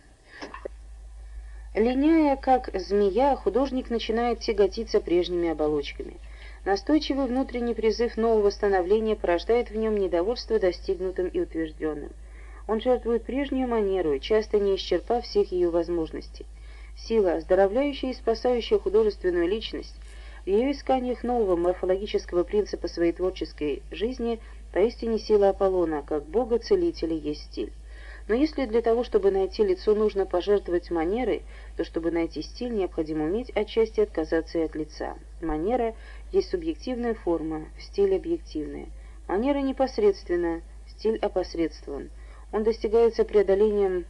Speaker 1: Линяя, как змея, художник начинает тяготиться прежними оболочками. Настойчивый внутренний призыв нового становления порождает в нем недовольство достигнутым и утвержденным. Он жертвует прежнюю манеру, часто не исчерпав всех ее возможностей. Сила, оздоровляющая и спасающая художественную личность, в ее исканиях нового морфологического принципа своей творческой жизни поистине сила Аполлона, как бога-целителя, есть стиль. Но если для того, чтобы найти лицо, нужно пожертвовать манерой, то чтобы найти стиль, необходимо уметь отчасти отказаться и от лица. Манера есть субъективная форма, стиль объективная. Манера непосредственна, стиль опосредствован. Он достигается преодолением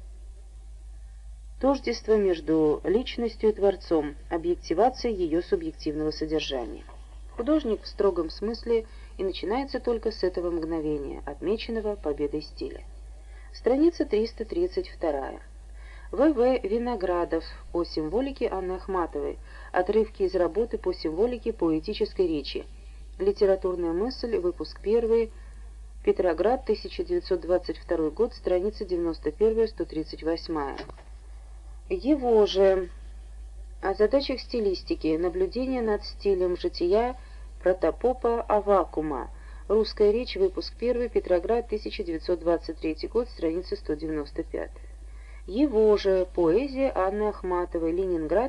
Speaker 1: тождества между личностью и творцом, объективацией ее субъективного содержания. Художник в строгом смысле и начинается только с этого мгновения, отмеченного победой стиля. Страница 332. В.В. Виноградов о символике Анны Ахматовой. Отрывки из работы по символике поэтической речи. Литературная мысль. Выпуск 1. Петроград, 1922 год. Страница 91-138. Его же о задачах стилистики. Наблюдение над стилем жития протопопа Аввакума. Русская речь, выпуск 1, Петроград, 1923 год, страница 195. Его же поэзия Анны Ахматовой, Ленинград,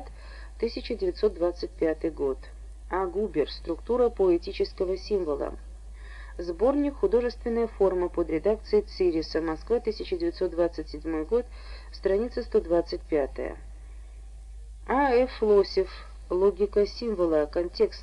Speaker 1: 1925 год. А. Губер. Структура поэтического символа. Сборник «Художественная форма» под редакцией Цириса, Москва, 1927 год, страница 125. А. Ф. Лосев. Логика символа. Контекст.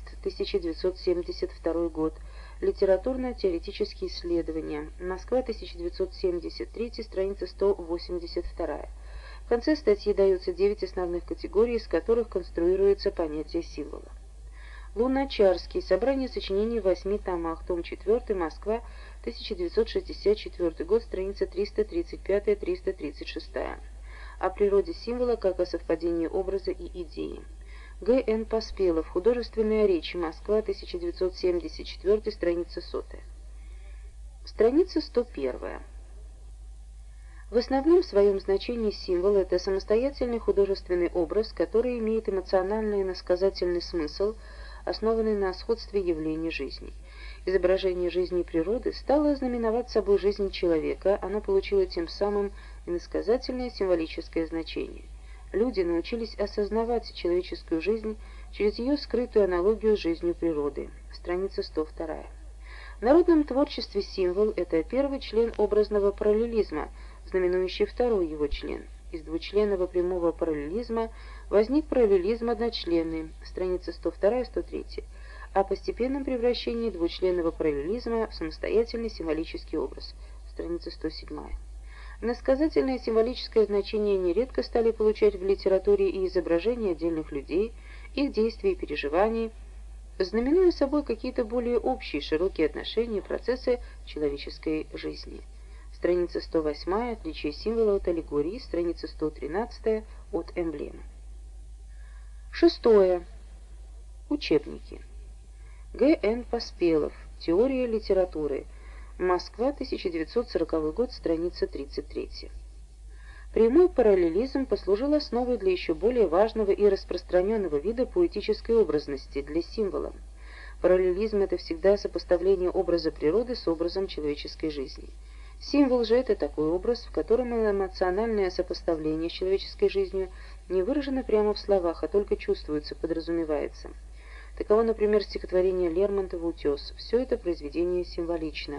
Speaker 1: 1972 год. Литературно-теоретические исследования. Москва, 1973, страница 182. В конце статьи даются 9 основных категорий, из которых конструируется понятие символа. Луначарский. Собрание сочинений в 8 томах. Том 4. Москва, 1964 год, страница 335-336. О природе символа как о совпадении образа и идеи. Г. Н. Поспелов. Художественная речь. Москва, 1974, страница 100. Страница 101. В основном своем значении символ – это самостоятельный художественный образ, который имеет эмоциональный и иносказательный смысл, основанный на сходстве явлений жизни. Изображение жизни и природы стало знаменовать собой жизнь человека, оно получило тем самым иносказательное символическое значение. Люди научились осознавать человеческую жизнь через ее скрытую аналогию с жизнью природы. Страница 102. В народном творчестве символ – это первый член образного параллелизма, знаменующий второй его член. Из двучленного прямого параллелизма возник параллелизм одночленный. Страница 102-103. О постепенном превращении двучленного параллелизма в самостоятельный символический образ. Страница 107. Иносказательное символическое значение нередко стали получать в литературе и изображения отдельных людей, их действий и переживаний, знаменуя собой какие-то более общие широкие отношения и процессы человеческой жизни. Страница 108. Отличие символа от аллегории. Страница 113. От эмблемы. 6. Учебники. Г. Н. Поспелов. Теория литературы. Москва, 1940 год, страница 33. Прямой параллелизм послужил основой для еще более важного и распространенного вида поэтической образности, для символа. Параллелизм – это всегда сопоставление образа природы с образом человеческой жизни. Символ же – это такой образ, в котором эмоциональное сопоставление с человеческой жизнью не выражено прямо в словах, а только чувствуется, подразумевается. Таково, например, стихотворение Лермонтова «Утес». Все это произведение символично.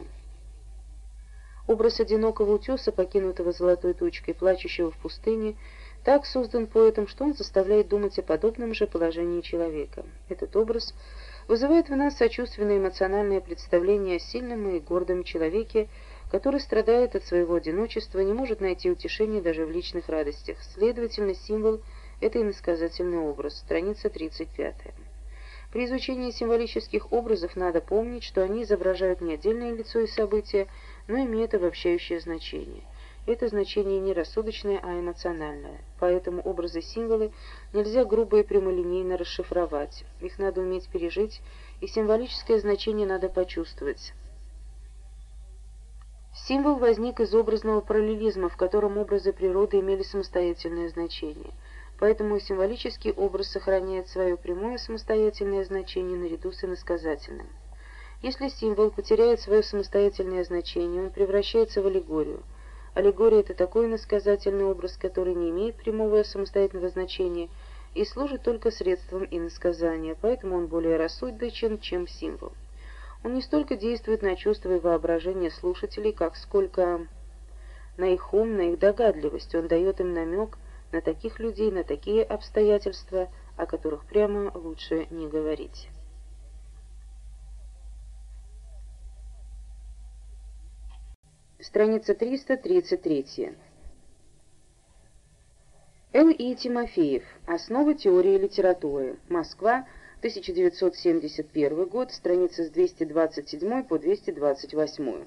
Speaker 1: Образ одинокого утеса, покинутого золотой тучкой, плачущего в пустыне, так создан поэтом, что он заставляет думать о подобном же положении человека. Этот образ вызывает в нас сочувственное эмоциональное представление о сильном и гордом человеке, который страдает от своего одиночества, не может найти утешения даже в личных радостях. Следовательно, символ – это иносказательный образ. Страница 35. При изучении символических образов надо помнить, что они изображают не отдельное лицо и события, но имеют обобщающее значение. Это значение не рассудочное, а эмоциональное. Поэтому образы-символы нельзя грубо и прямолинейно расшифровать. Их надо уметь пережить, и символическое значение надо почувствовать. Символ возник из образного параллелизма, в котором образы природы имели самостоятельное значение. Поэтому символический образ сохраняет свое прямое самостоятельное значение наряду с иносказательным. Если символ потеряет свое самостоятельное значение, он превращается в аллегорию. Аллегория – это такой иносказательный образ, который не имеет прямого самостоятельного значения и служит только средством иносказания, поэтому он более рассудочен, чем символ. Он не столько действует на чувства и воображение слушателей, как сколько на их ум, на их догадливость. Он дает им намек на таких людей, на такие обстоятельства, о которых прямо лучше не говорить. Страница 333. Л. И. Тимофеев. Основы теории литературы. Москва, 1971 год, страницы с 227 по 228.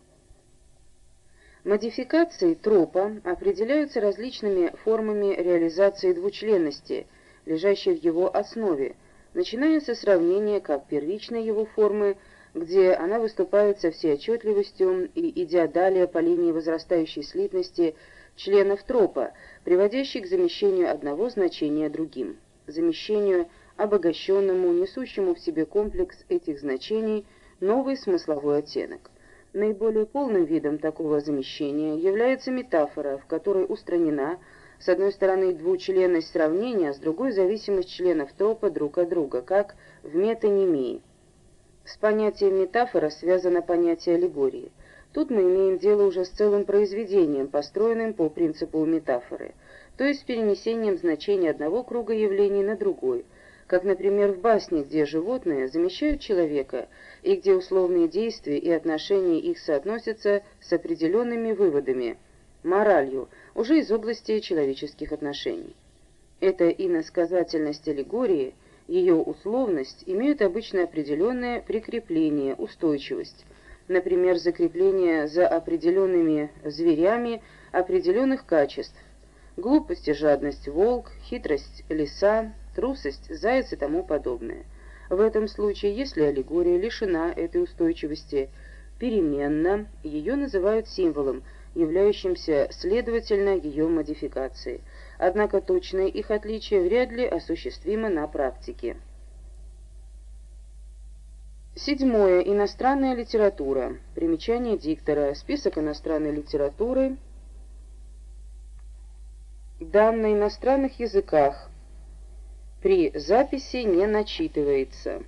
Speaker 1: Модификации тропа определяются различными формами реализации двучленности, лежащей в его основе, начиная со сравнения как первичной его формы, где она выступает со всей отчетливостью и идя далее по линии возрастающей слитности членов тропа, приводящей к замещению одного значения другим, замещению обогащенному, несущему в себе комплекс этих значений, новый смысловой оттенок. Наиболее полным видом такого замещения является метафора, в которой устранена, с одной стороны, двучленность сравнения, а с другой – зависимость членов тропа друг от друга, как в метонимии. С понятием метафора связано понятие аллегории. Тут мы имеем дело уже с целым произведением, построенным по принципу метафоры, то есть с перенесением значения одного круга явлений на другой, как, например, в басне, где животные замещают человека, и где условные действия и отношения их соотносятся с определенными выводами, моралью, уже из области человеческих отношений. Эта иносказательность аллегории, ее условность имеют обычно определенное прикрепление, устойчивость, например, закрепление за определенными зверями определенных качеств, глупость и жадность волк, хитрость лиса, трусость заяц и тому подобное. В этом случае, если аллегория лишена этой устойчивости, переменна, ее называют символом, являющимся, следовательно, ее модификацией. Однако точное их отличие вряд ли осуществимо на практике. Седьмое. Иностранная литература. Примечание диктора. Список иностранной литературы. Дан на иностранных языках. При записи не начитывается.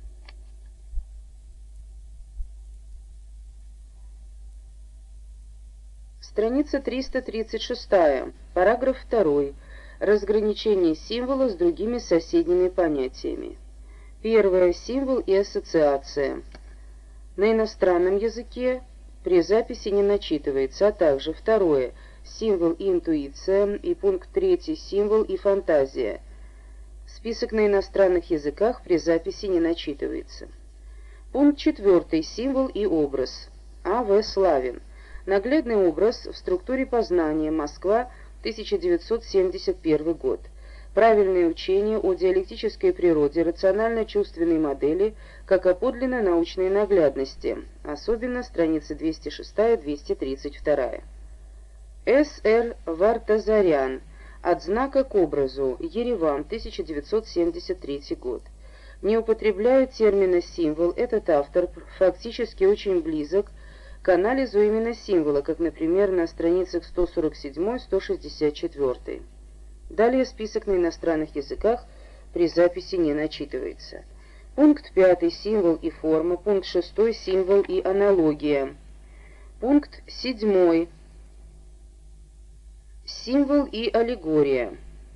Speaker 1: Страница 336. Параграф 2. Разграничение символа с другими соседними понятиями. Первое. Символ и ассоциация. На иностранном языке при записи не начитывается, а также второе. Символ и интуиция, и пункт 3. Символ и фантазия. Список на иностранных языках при записи не начитывается. Пункт 4. Символ и образ. А. В. Славин. Наглядный образ в структуре познания. Москва, 1971 год. Правильное учение о диалектической природе рационально-чувственной модели как о подлинной научной наглядности. Особенно страницы 206-232. С.Р. Вартазарян. От знака к образу. Ереван, 1973 год. Не употребляя термина «символ», этот автор фактически очень близок к анализу именно символа, как, например, на страницах 147-164. Далее список на иностранных языках при записи не начитывается. Пункт 5. Символ и форма. Пункт 6. Символ и аналогия. Пункт 7. Символ и аллегория.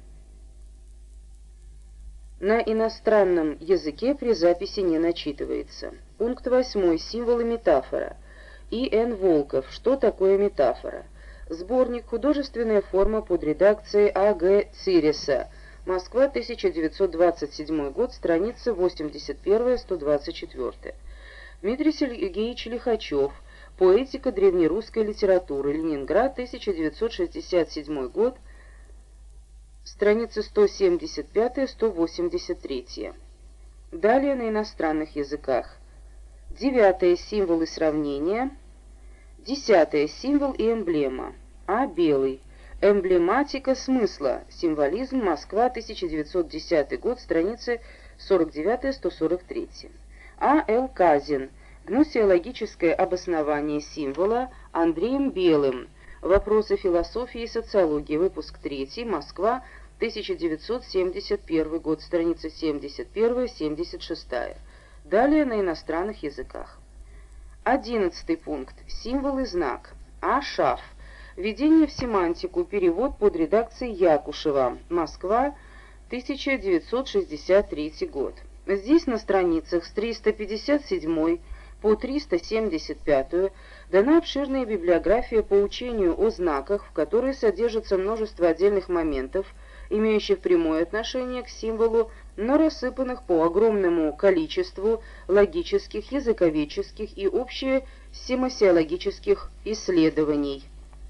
Speaker 1: На иностранном языке при записи не начитывается. Пункт 8. Символ и метафора. И. Н. Волков. Что такое метафора? Сборник «Художественная форма» под редакцией А. Г. Циреса. Москва, 1927 год, страница 81-124. Дмитрий Сергеевич Лихачев. Поэтика древнерусской литературы. Ленинград, 1967 год, страницы 175-183. Далее на иностранных языках. 9. Символ и сравнение. 10. Символ и эмблема. А. Белый. Эмблематика смысла. Символизм. Москва, 1910 год, страницы 49-143. А. Л. Казин. Гносеологическое обоснование символа. Андреем Белым. Вопросы философии и социологии. Выпуск 3. Москва. 1971 год. Страница 71-76. Далее на иностранных языках. 11 пункт. Символ и знак. А. Шаф. Введение в семантику. Перевод под редакцией Якушева. Москва. 1963 год. Здесь на страницах с 357 по 375 дана обширная библиография по учению о знаках, в которой содержится множество отдельных моментов, имеющих прямое отношение к символу, но рассыпанных по огромному количеству логических, языковедческих и общесемиологических исследований.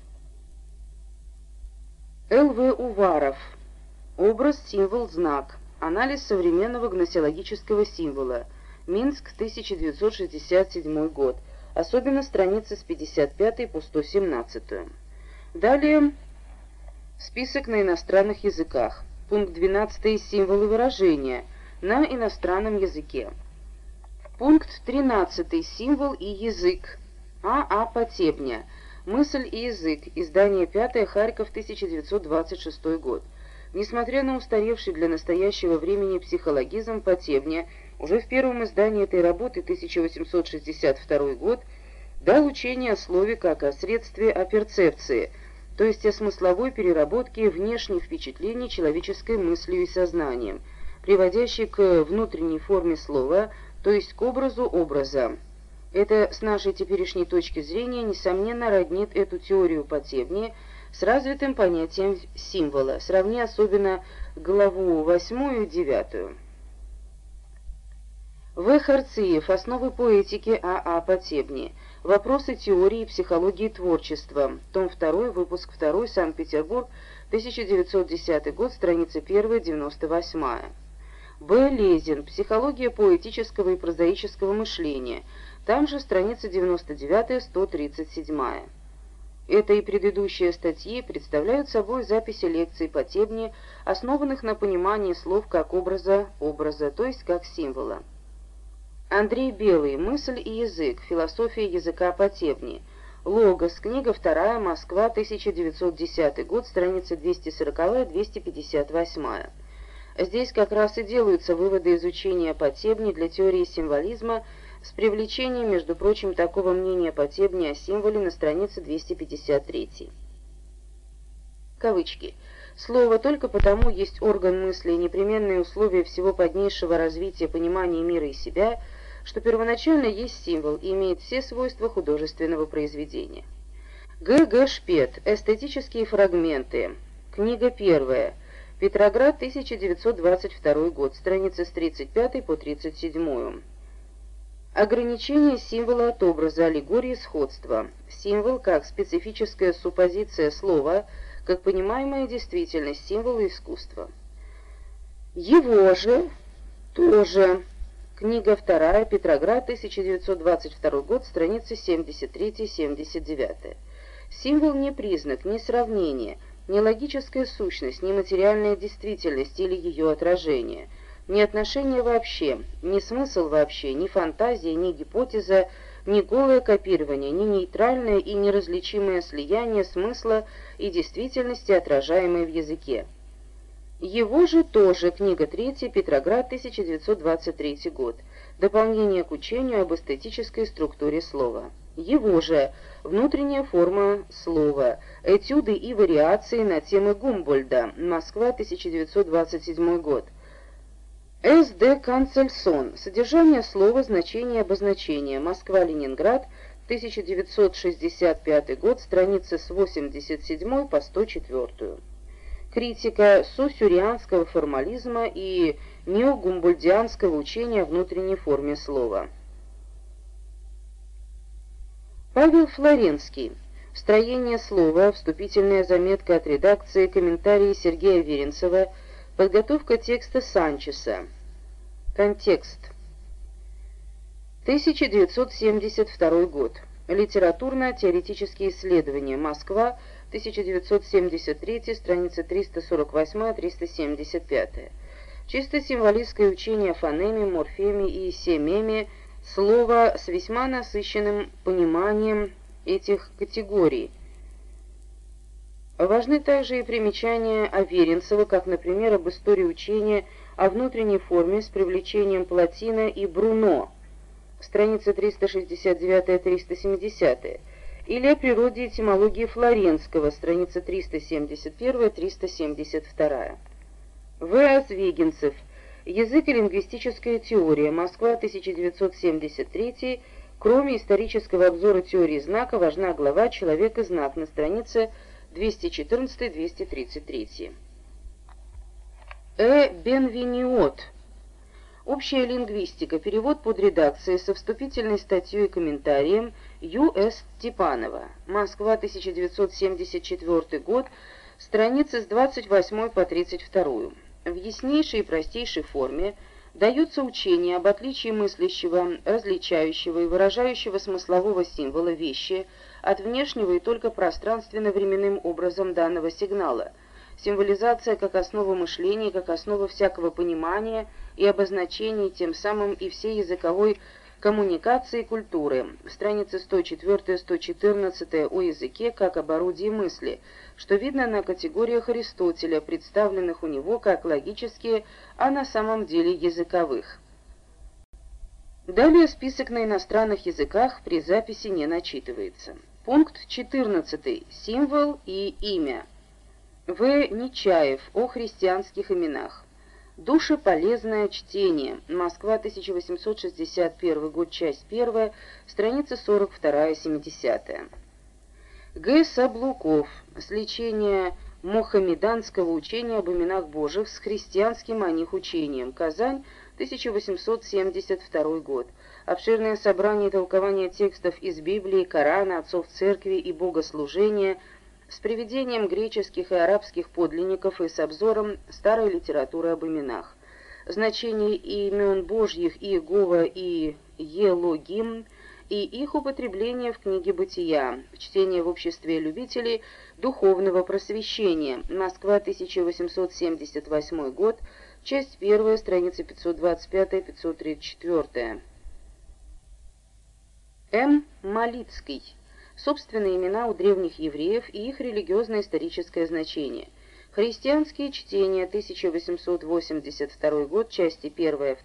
Speaker 1: Л.В. Уваров. Образ, символ, знак. Анализ современного гносеологического символа. Минск, 1967 год. Особенно страницы с 55 по 117. Далее список на иностранных языках. Пункт 12. Символы выражения на иностранном языке. Пункт 13. Символ и язык. А. Потебня. Мысль и язык. Издание 5. Харьков, 1926 год. Несмотря на устаревший для настоящего времени психологизм, Потебня уже в первом издании этой работы, 1862 год, дал учение о слове как о средстве оперцепции, то есть о смысловой переработке внешних впечатлений человеческой мыслью и сознанием, приводящей к внутренней форме слова, то есть к образу образа. Это с нашей теперешней точки зрения, несомненно, роднит эту теорию Потебни с развитым понятием символа. Сравни особенно главу 8 и 9. В. Харциев. Основы поэтики А. Потебни. Вопросы теории и психологии творчества. Том 2, выпуск 2, Санкт-Петербург, 1910 год, страница 1, 98. Б. Лезин. Психология поэтического и прозаического мышления. Там же страница 99, 137. Эта и предыдущие статьи представляют собой записи лекций Потебни, основанных на понимании слов как образа, то есть как символа. Андрей Белый. Мысль и язык. Философия языка Потебни. Логос. Книга 2. Москва. 1910 год. Страница 240-258. Здесь как раз и делаются выводы изучения Потебни для теории символизма с привлечением, между прочим, такого мнения Потебни о символе на странице 253. Кавычки. Слово только потому есть орган мысли и непременные условия всего поднейшего развития понимания мира и себя, что первоначально есть символ и имеет все свойства художественного произведения. Г. Шпет. Эстетические фрагменты. Книга 1. Петроград, 1922 год. Страницы с 35 по 37. Ограничение символа от образа, аллегории, сходства. Символ как специфическая суппозиция слова, как понимаемая действительность символа искусства. Его же тоже. Книга 2. Петроград, 1922 год, страницы 73-79. Символ не признак, не сравнение, не логическая сущность, не материальная действительность или ее отражение, ни отношение вообще, ни смысл вообще, ни фантазия, ни гипотеза, ни голое копирование, ни нейтральное и неразличимое слияние смысла и действительности, отражаемой в языке. Его же тоже. Книга 3. Петроград, 1923 год. Дополнение к учению об эстетической структуре слова. Его же. Внутренняя форма слова. Этюды и вариации на темы Гумбольда. Москва, 1927 год. С. Д. Канцельсон. Содержание слова, значение и обозначение. Москва-Ленинград, 1965 год, страницы с 87 по 104. Критика сосюрианского формализма и неогумбольдианского учения о внутренней форме слова. Павел Флоренский. Строение слова. Вступительная заметка от редакции. Комментарии Сергея Веренцева. Подготовка текста Санчеса. Контекст. 1972 год. Литературно-теоретические исследования. Москва, 1973, страницы 348-375. Чисто символистское учение о фонеме, морфеме и семеме слова с весьма насыщенным пониманием этих категорий. Важны также и примечания Аверинцева, как, например, об истории учения о внутренней форме с привлечением Плотина и Бруно, страницы 369-370, или о природе этимологии Флоренского, страница 371-372. В. Озвегинцев. Язык и лингвистическая теория. Москва, 1973. Кроме исторического обзора теории знака, важна глава «Человек и знак» на странице 214-233. Бенвениот. Общая лингвистика. Перевод под редакцией со вступительной статьей и комментарием Ю.С. Степанова. Москва, 1974 год. Страницы с 28 по 32. В яснейшей и простейшей форме дается учение об отличии мыслящего, различающего и выражающего смыслового символа вещи от внешнего и только пространственно-временным образом данного сигнала. Символизация как основа мышления, как основа всякого понимания и обозначения, тем самым и всей языковой коммуникации и культуры. Страницы 104-114 о языке как об орудии мысли, что видно на категориях Аристотеля, представленных у него как логические, а на самом деле языковых. Далее список на иностранных языках при записи не начитывается. Пункт 14. Символ и имя. В. Нечаев. О христианских именах. Душеполезное чтение. Москва, 1861 год, часть 1, страница 42-70. Г. Саблуков. Сличение мохаммеданского учения об именах Божьих с христианским о них учением. Казань, 1872 год. Обширное собрание толкования текстов из Библии, Корана, отцов церкви и богослужения с приведением греческих и арабских подлинников и с обзором старой литературы об именах. Значение имен Божьих Иегова и Елогим и их употребление в книге «Бытия». Чтение в обществе любителей духовного просвещения. Москва, 1878 год, часть 1, страница 525-534. М. Малицкий. Собственные имена у древних евреев и их религиозно-историческое значение. Христианские чтения, 1882 год, части 1-2,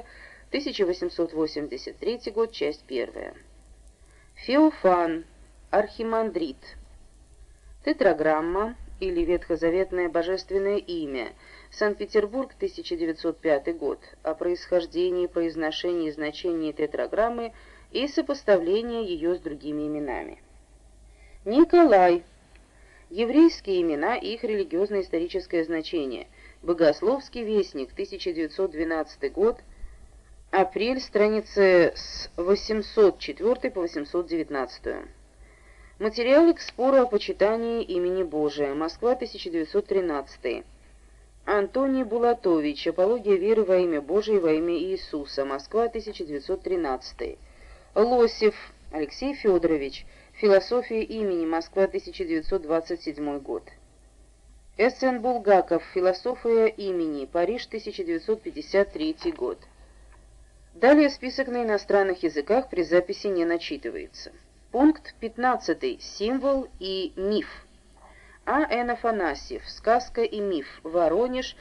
Speaker 1: 1883 год, часть 1. Феофан, архимандрит. Тетраграмма или ветхозаветное божественное имя. Санкт-Петербург, 1905 год. О происхождении, произношении и значении тетраграммы и сопоставление ее с другими именами. Николай. Еврейские имена и их религиозно-историческое значение. Богословский вестник, 1912 год, апрель, страницы с 804 по 819. Материалы к спору о почитании имени Божия. Москва, 1913. Антоний Булатович. Апология веры во имя Божие и во имя Иисуса. Москва, 1913. Лосев Алексей Федорович. Философия имени. Москва, 1927 год. С.Н. Булгаков. Философия имени. Париж, 1953 год. Далее список на иностранных языках при записи не начитывается. Пункт 15. Символ и миф. А.Н. Афанасьев. Сказка и миф. Воронеж,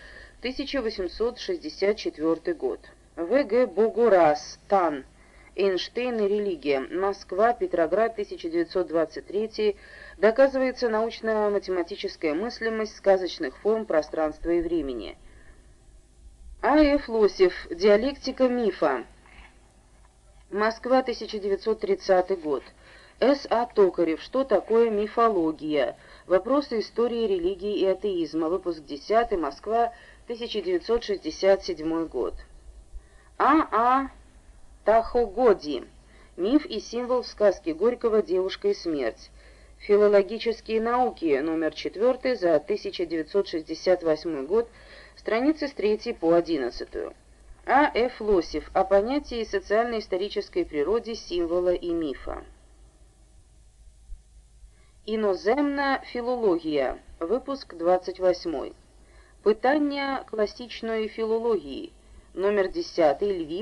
Speaker 1: 1864 год. В.Г. Богурас. Тан. Эйнштейн и религия. Москва, Петроград, 1923. Доказывается научно-математическая мыслимость сказочных форм пространства и времени. А.Ф. Лосев. Диалектика мифа. Москва, 1930 год. С.А. Токарев. Что такое мифология? Вопросы истории, религии и атеизма. Выпуск 10. Москва, 1967 год. А.А. Тахогоди. Миф и символ в сказке Горького «Девушка и смерть». Филологические науки. Номер 4 за 1968 год. Страницы с 3 по 11. А.Ф. Лосев. О понятии социально-исторической природе символа и мифа. Іноземна філологія. Выпуск 28. Питання классичной филологии. Номер 10. Львив,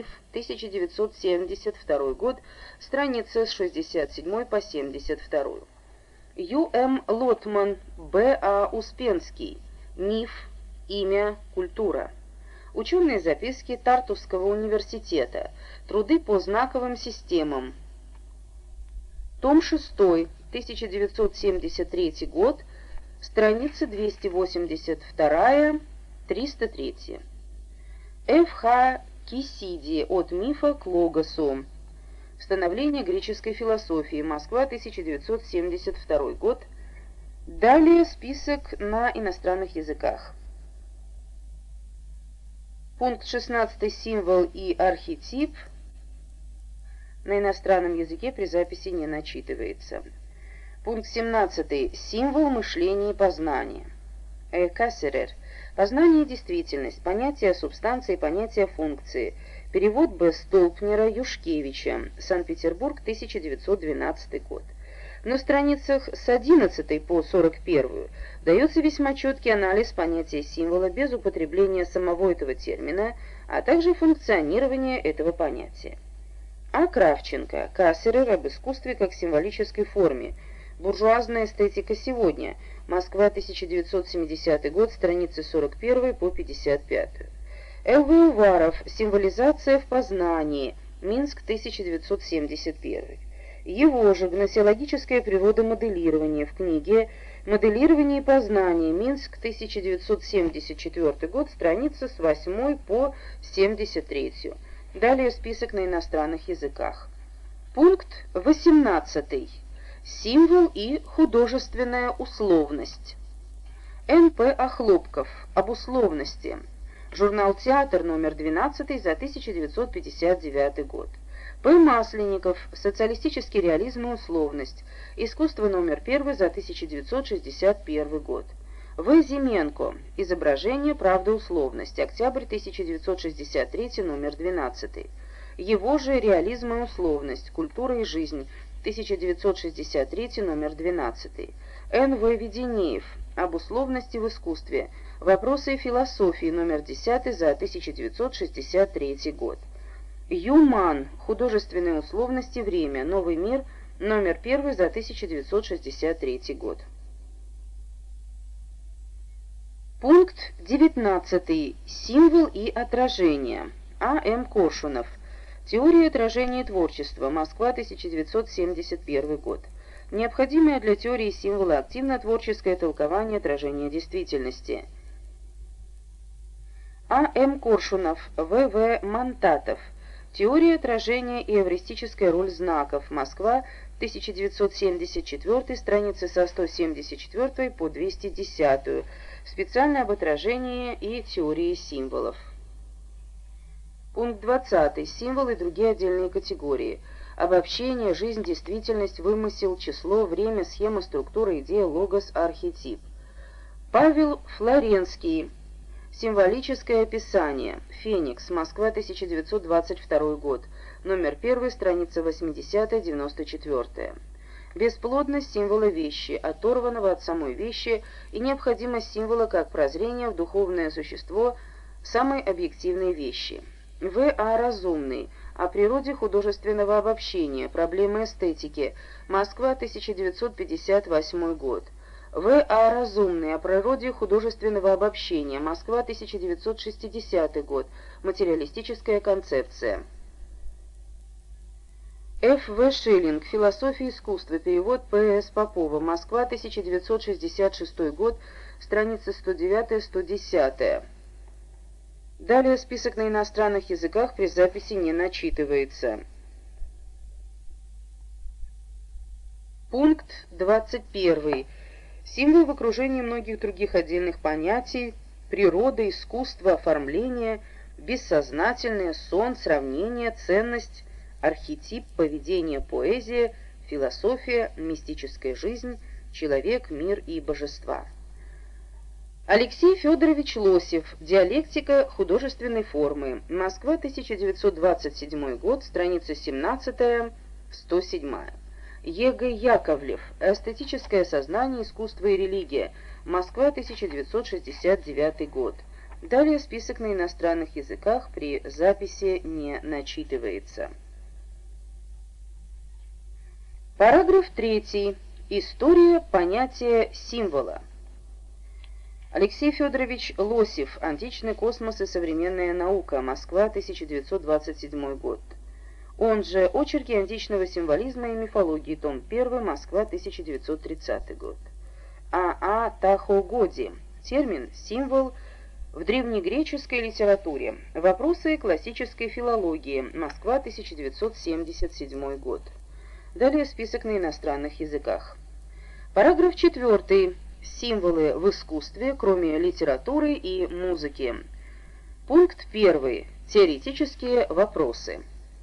Speaker 1: 1972 год. Страницы с 67 по 72. Ю.М. Лотман, Б.А. Успенский. Миф, имя, культура. Ученые записки Тартусского университета. Труды по знаковым системам. Том 6, 1973 год, страницы 282-303. Ф.Х. Кисиди. От мифа к логосу. Становление греческой философии. Москва, 1972 год. Далее список на иностранных языках. Пункт 16. Символ и архетип. На иностранном языке при записи не начитывается. Пункт 17. Символ, мышление и познание. Кассерер. Познание и действительность. Понятие субстанции, понятие функции. Перевод Б. Столпнера, Юшкевича. Санкт-Петербург, 1912 год. На страницах с 11 по 41 дается весьма четкий анализ понятия символа без употребления самого этого термина, а также функционирования этого понятия. А. Кравченко. Кассерер об искусстве как символической форме. Буржуазная эстетика сегодня. Москва, 1970 год, страницы 41 по 55. Л.В. Уваров. Символизация в познании. Минск, 1971. Его же «Гносеологическая природа моделирования» в книге «Моделирование и познание», Минск, 1974 год, страница с 8 по 73. Далее список на иностранных языках. Пункт 18. Символ и художественная условность. Н.П. Охлопков. Об условности. Журнал «Театр», номер 12 за 1959 год. П. Масленников. Социалистический реализм и условность. Искусство, номер 1 за 1961 год. В. Зименко. Изображение, правда, условность. Октябрь 1963, номер 12. Его же реализм и условность. Культура и жизнь. 1963, номер 12. Н. В. Веденеев. Об условности в искусстве. Вопросы философии, номер 10 за 1963 год. Юман. Художественные условности. Время. Новый мир. Номер 1 за 1963 год. Пункт 19. Символ и отражение. А. М. Коршунов. Теория отражения творчества. Москва, 1971 год. Необходимое для теории символа активно-творческое толкование отражения действительности. А. М. Коршунов. В. В. Монтатов. Теория отражения и эвристическая роль знаков. Москва, 1974, страницы со 174 по 210. Специально об отражении и теории символов. Пункт 20. Символы и другие отдельные категории. Обобщение, жизнь, действительность, вымысел, число, время, схема, структура, идея, логос, архетип. Павел Флоренский. Символическое описание. Феникс. Москва, 1922 год. Номер 1, страница 80-94. Бесплодность символа вещи, оторванного от самой вещи, и необходимость символа как прозрение в духовное существо самой объективной вещи. В. А. Разумный. О природе художественного обобщения. Проблемы эстетики. Москва, 1958 год. В. А. Разумный. О природе художественного обобщения. Москва, 1960 год. Материалистическая концепция. Ф. В. Шиллинг. Философия искусства. Перевод П. С. Попова. Москва, 1966 год. Страницы 109-110. Далее список на иностранных языках при записи не начитывается. Пункт 21. Символ в окружении многих других отдельных понятий: природа, искусство, оформление, бессознательное, сон, сравнение, ценность, архетип, поведение, поэзия, философия, мистическая жизнь, человек, мир и божества. Алексей Федорович Лосев. Диалектика художественной формы. Москва, 1927 год, страница 17-107. Е.Г. Яковлев. Эстетическое сознание, искусство и религия. Москва, 1969 год. Далее список на иностранных языках при записи не начитывается. Параграф 3. История понятия символа. Алексей Федорович Лосев. Античный космос и современная наука. Москва, 1927 год. Он же Очерки античного символизма и мифологии. Том 1. Москва, 1930 год. А.А. Тахогоди. Термин «символ» в древнегреческой литературе. Вопросы классической филологии. Москва, 1977 год. Далее список на иностранных языках. Параграф 4. Символы в искусстве, кроме литературы и музыки. Пункт 1. Теоретические вопросы.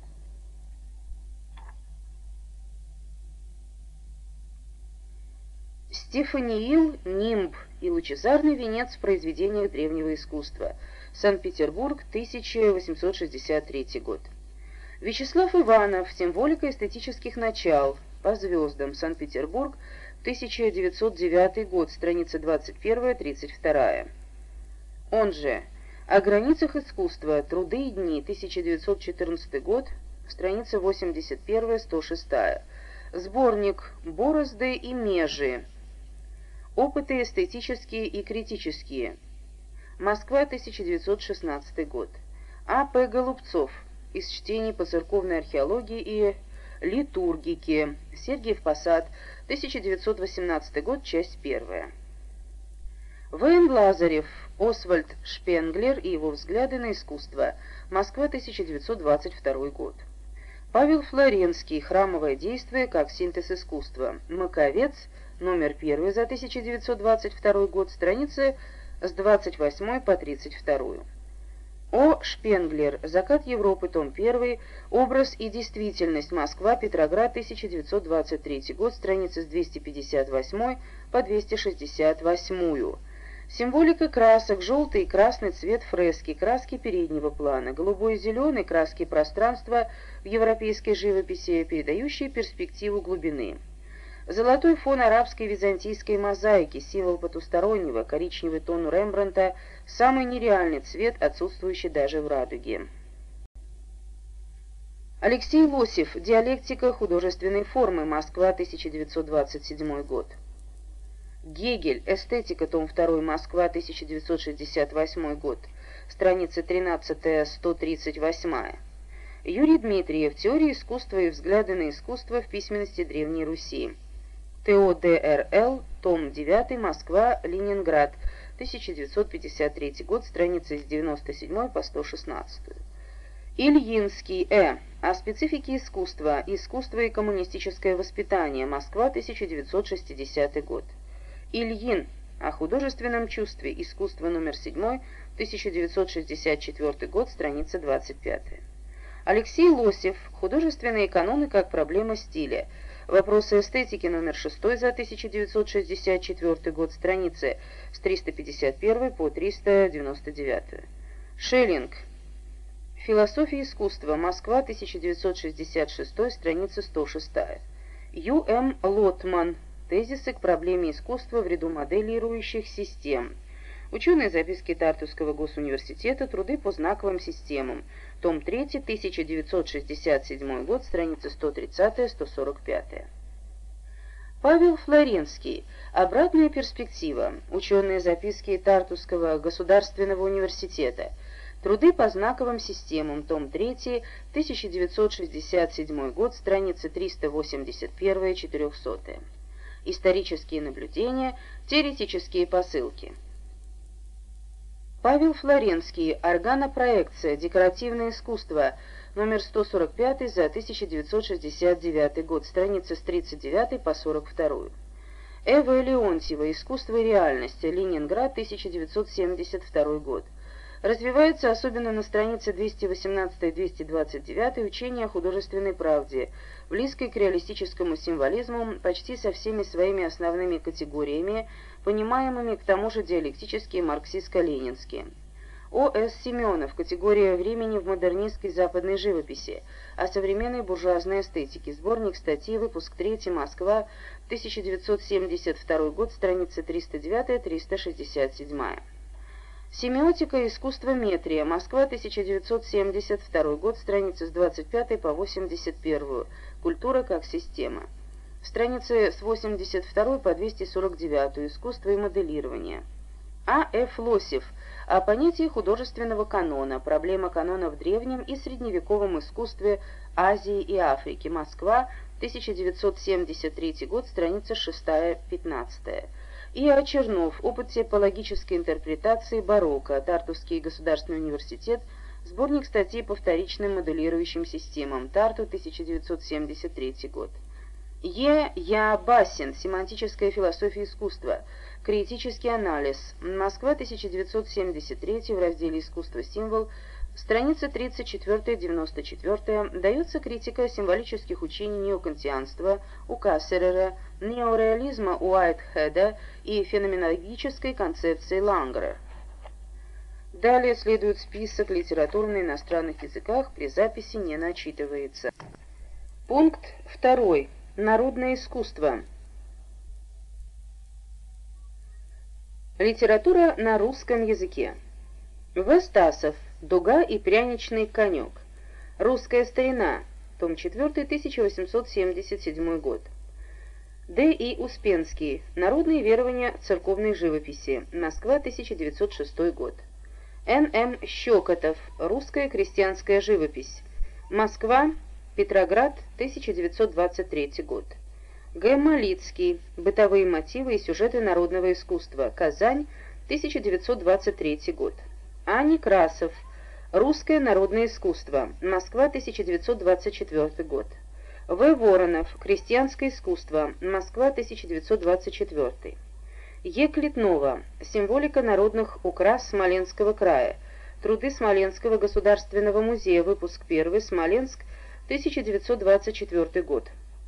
Speaker 1: Стефаниил, нимб и лучезарный венец в произведениях древнего искусства. Санкт-Петербург, 1863 год. Вячеслав Иванов. Символика эстетических начал. По звездам. Санкт-Петербург, 1909 год. Страница 21-32. Он же О границах искусства. Труды и дни. 1914 год. Страница 81-106. Сборник «Борозды и межи. Опыты эстетические и критические». Москва, 1916 год. А.П. Голубцов. Из чтений по церковной археологии и литургике. Сергиев Посад, 1918 год, часть 1. В.Н. Лазарев. Освальд Шпенглер и его взгляды на искусство. Москва, 1922 год. Павел Флоренский. Храмовое действие как синтез искусства. Маковец, номер 1 за 1922 год, страницы с 28 по 32. О. Шпенглер. Закат Европы, том 1. Образ и действительность. Москва, Петроград, 1923 год, страницы с 258 по 268. Символика красок. Желтый и красный цвет фрески, краски переднего плана, голубой и зеленый краски пространства в европейской живописи, передающие перспективу глубины. Золотой фон арабской византийской мозаики, символ потустороннего, коричневый тон у Рембрандта, самый нереальный цвет, отсутствующий даже в радуге. Алексей Лосев. Диалектика художественной формы. Москва, 1927 год. Гегель. Эстетика, том 2. Москва, 1968 год. Страница 13-138. Юрий Дмитриев. Теория искусства и взгляды на искусство в письменности Древней Руси. ТО-ДРЛ, том 9, Москва, Ленинград, 1953 год, страницы с 97 по 116. Ильинский, О специфике искусства, искусство и коммунистическое воспитание. Москва, 1960 год. Ильин. О художественном чувстве. Искусство, номер 7, 1964 год, страница 25. Алексей Лосев. Художественные каноны как проблема стиля. Вопросы эстетики, номер 6 за 1964 год, страницы с 351 по 399. Шеллинг. Философия искусства. Москва, 1966, страница 106. Ю.М. Лотман. Тезисы к проблеме искусства в ряду моделирующих систем. Ученые записки Тартусского госуниверситета. Труды по знаковым системам. Том 3, 1967 год, страница 130-145. Павел Флоренский. Обратная перспектива. Ученые записки Тартусского государственного университета. Труды по знаковым системам. Том 3, 1967 год, страницы 381-400. Исторические наблюдения. Теоретические посылки. Павел Флоренский. Органопроекция. Декоративное искусство. Номер 145 за 1969 год. Страница с 39 по 42. Эва Леонтьева. Искусство и реальность. Ленинград, 1972 год. Развивается особенно на странице 218-229 учение о художественной правде, близкой к реалистическому символизму почти со всеми своими основными категориями, понимаемыми к тому же диалектически марксистско-ленински. О.С. Семенов. Категория времени в модернистской западной живописи. О современной буржуазной эстетике. Сборник статей. Выпуск 3. Москва. 1972 год. Страница 309-367. Семиотика и искусствометрия. Москва, 1972 год, страницы с 25 по 81. Культура как система. Страницы с 82 по 249. Искусство и моделирование. А. Ф. Лосев. О понятии художественного канона. Проблема канона в древнем и средневековом искусстве Азии и Африки. Москва, 1973 год, страница 6-15. И А. Чернов. Опыт типологической интерпретации барокко. Тартусский государственный университет. Сборник статей по вторичным моделирующим системам. Тарту, 1973 год. Е. Я. Басин. Семантическая философия искусства. Критический анализ. Москва, 1973, в разделе «Искусство. Символ», страница 34-94, дается критика символических учений неокантианства у Кассерера, неореализма у Уайтхеда и феноменологической концепции Лангера. Далее следует список литературы на иностранных языках, при записи не начитывается. Пункт 2. Народное искусство. Литература на русском языке. В. Стасов. «Дуга и пряничный конек». Русская старина. Том 4, 1877 год. Д. И. Успенский. Народные верования церковной живописи. Москва, 1906 год. Н. М. Щекотов. Русская крестьянская живопись. Москва, Петроград, 1923 год. Г. Малицкий. Бытовые мотивы и сюжеты народного искусства. Казань, 1923 год. А. Некрасов. Русское народное искусство. Москва, 1924 год. В. Воронов. Крестьянское искусство. Москва, 1924. Е. Клетнова. Символика народных украс Смоленского края. Труды Смоленского государственного музея. Выпуск 1. Смоленск, 1924 год.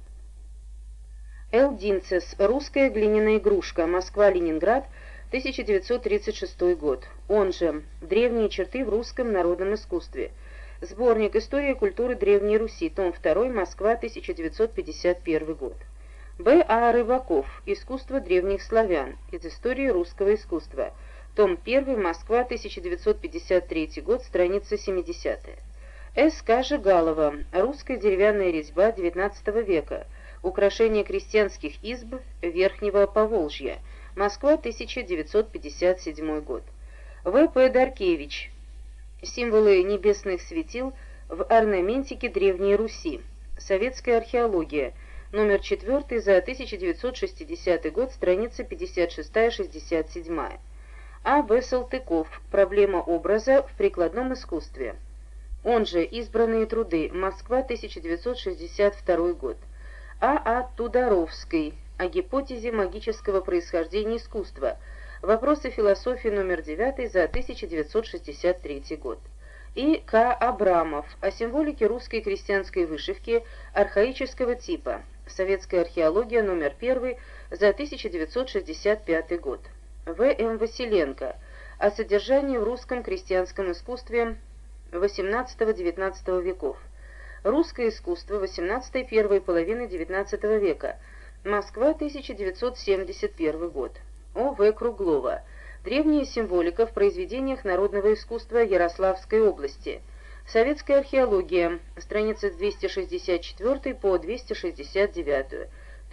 Speaker 1: Л. Динцес. Русская глиняная игрушка. Москва-Ленинград, 1936 год. Он же «Древние черты в русском народном искусстве». Сборник «История культуры Древней Руси», том 2, Москва, 1951 год. Б. А. Рыбаков. «Искусство древних славян. Из истории русского искусства». Том 1, Москва, 1953 год, страница 70. С. К. Жигалова. «Русская деревянная резьба XIX века. Украшение крестьянских изб Верхнего Поволжья». Москва, 1957 год. В. П. Даркевич. «Символы небесных светил в орнаментике Древней Руси». Советская археология. Номер 4 за 1960 год, страница 56-67. А. Б. Салтыков. «Проблема образа в прикладном искусстве». Он же «Избранные труды». Москва, 1962 год. А. А. Тударовский. О гипотезе магического происхождения искусства. Вопросы философии, номер 9 за 1963 год. И. К. Абрамов. О символике русской крестьянской вышивки архаического типа. Советская археология, номер 1 за 1965 год. В. М. Василенко. О содержании в русском крестьянском искусстве XVIII-XIX веков. Русское искусство XVIII первой половины XIX века. Москва, 1971 год. О. В. Круглова. Древняя символика в произведениях народного искусства Ярославской области. Советская археология. Страницы с 264 по 269.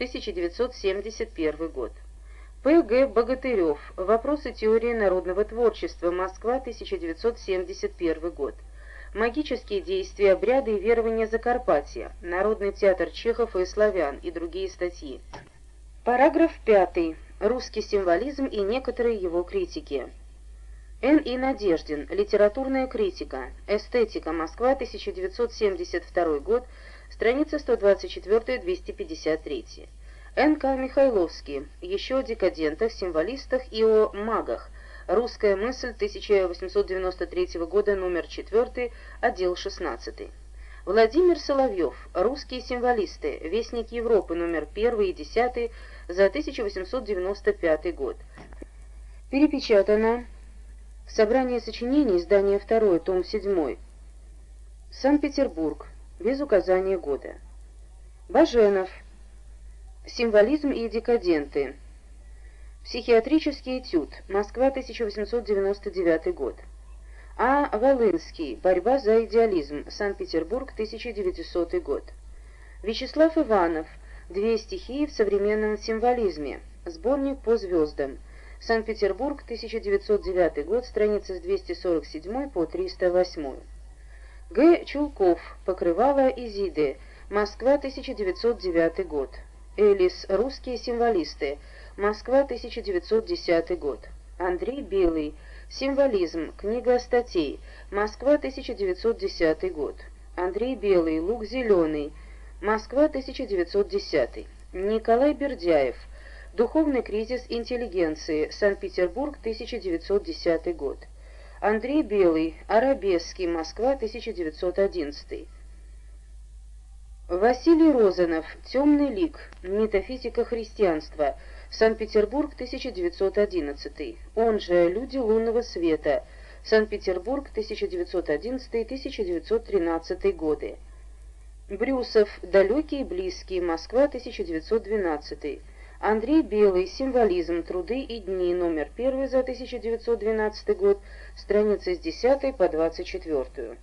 Speaker 1: 1971 год. П. Г. Богатырев. Вопросы теории народного творчества. Москва, 1971 год. Магические действия, обряды и верования Закарпатья. Народный театр Чехов и славян и другие статьи. Параграф 5. Русский символизм и некоторые его критики. Н. И. Надеждин. Литературная критика. Эстетика. Москва, 1972 год. Страница 124-253. Н. К. Михайловский. Еще о декадентах, символистах и о магах. Русская мысль, 1893 года, номер 4, отдел 16. Владимир Соловьев. Русские символисты. Вестник Европы, номер 1 и 10 за 1895 год. Перепечатано. Собрание сочинений, издание 2, том 7. Санкт-Петербург. Без указания года. Баженов. Символизм и декаденты. Психиатрический этюд. Москва, 1899 год. А. Волынский. Борьба за идеализм. Санкт-Петербург, 1900 год. Вячеслав Иванов. Две стихии в современном символизме. Сборник по звездам. Санкт-Петербург, 1909 год, страницы с 247 по 308. Г. Чулков. Покрывало Изиды. Москва, 1909 год. Элис. Русские символисты. Москва, 1910 год. Андрей Белый. Символизм. Книга статей. Москва, 1910 год. Андрей Белый. Лук зеленый. Москва, 1910. Николай Бердяев. Духовный кризис интеллигенции. Санкт-Петербург, 1910 год. Андрей Белый. Арабески. Москва, 1911. Василий Розанов. Темный лик. Метафизика христианства. Санкт-Петербург, 1911. Он же «Люди лунного света». Санкт-Петербург, 1911-1913 годы. Брюсов. Далекий и близкий. Москва, 1912. Андрей Белый. Символизм. Труды и дни. Номер 1 за 1912 год. Страницы с 10 по 24.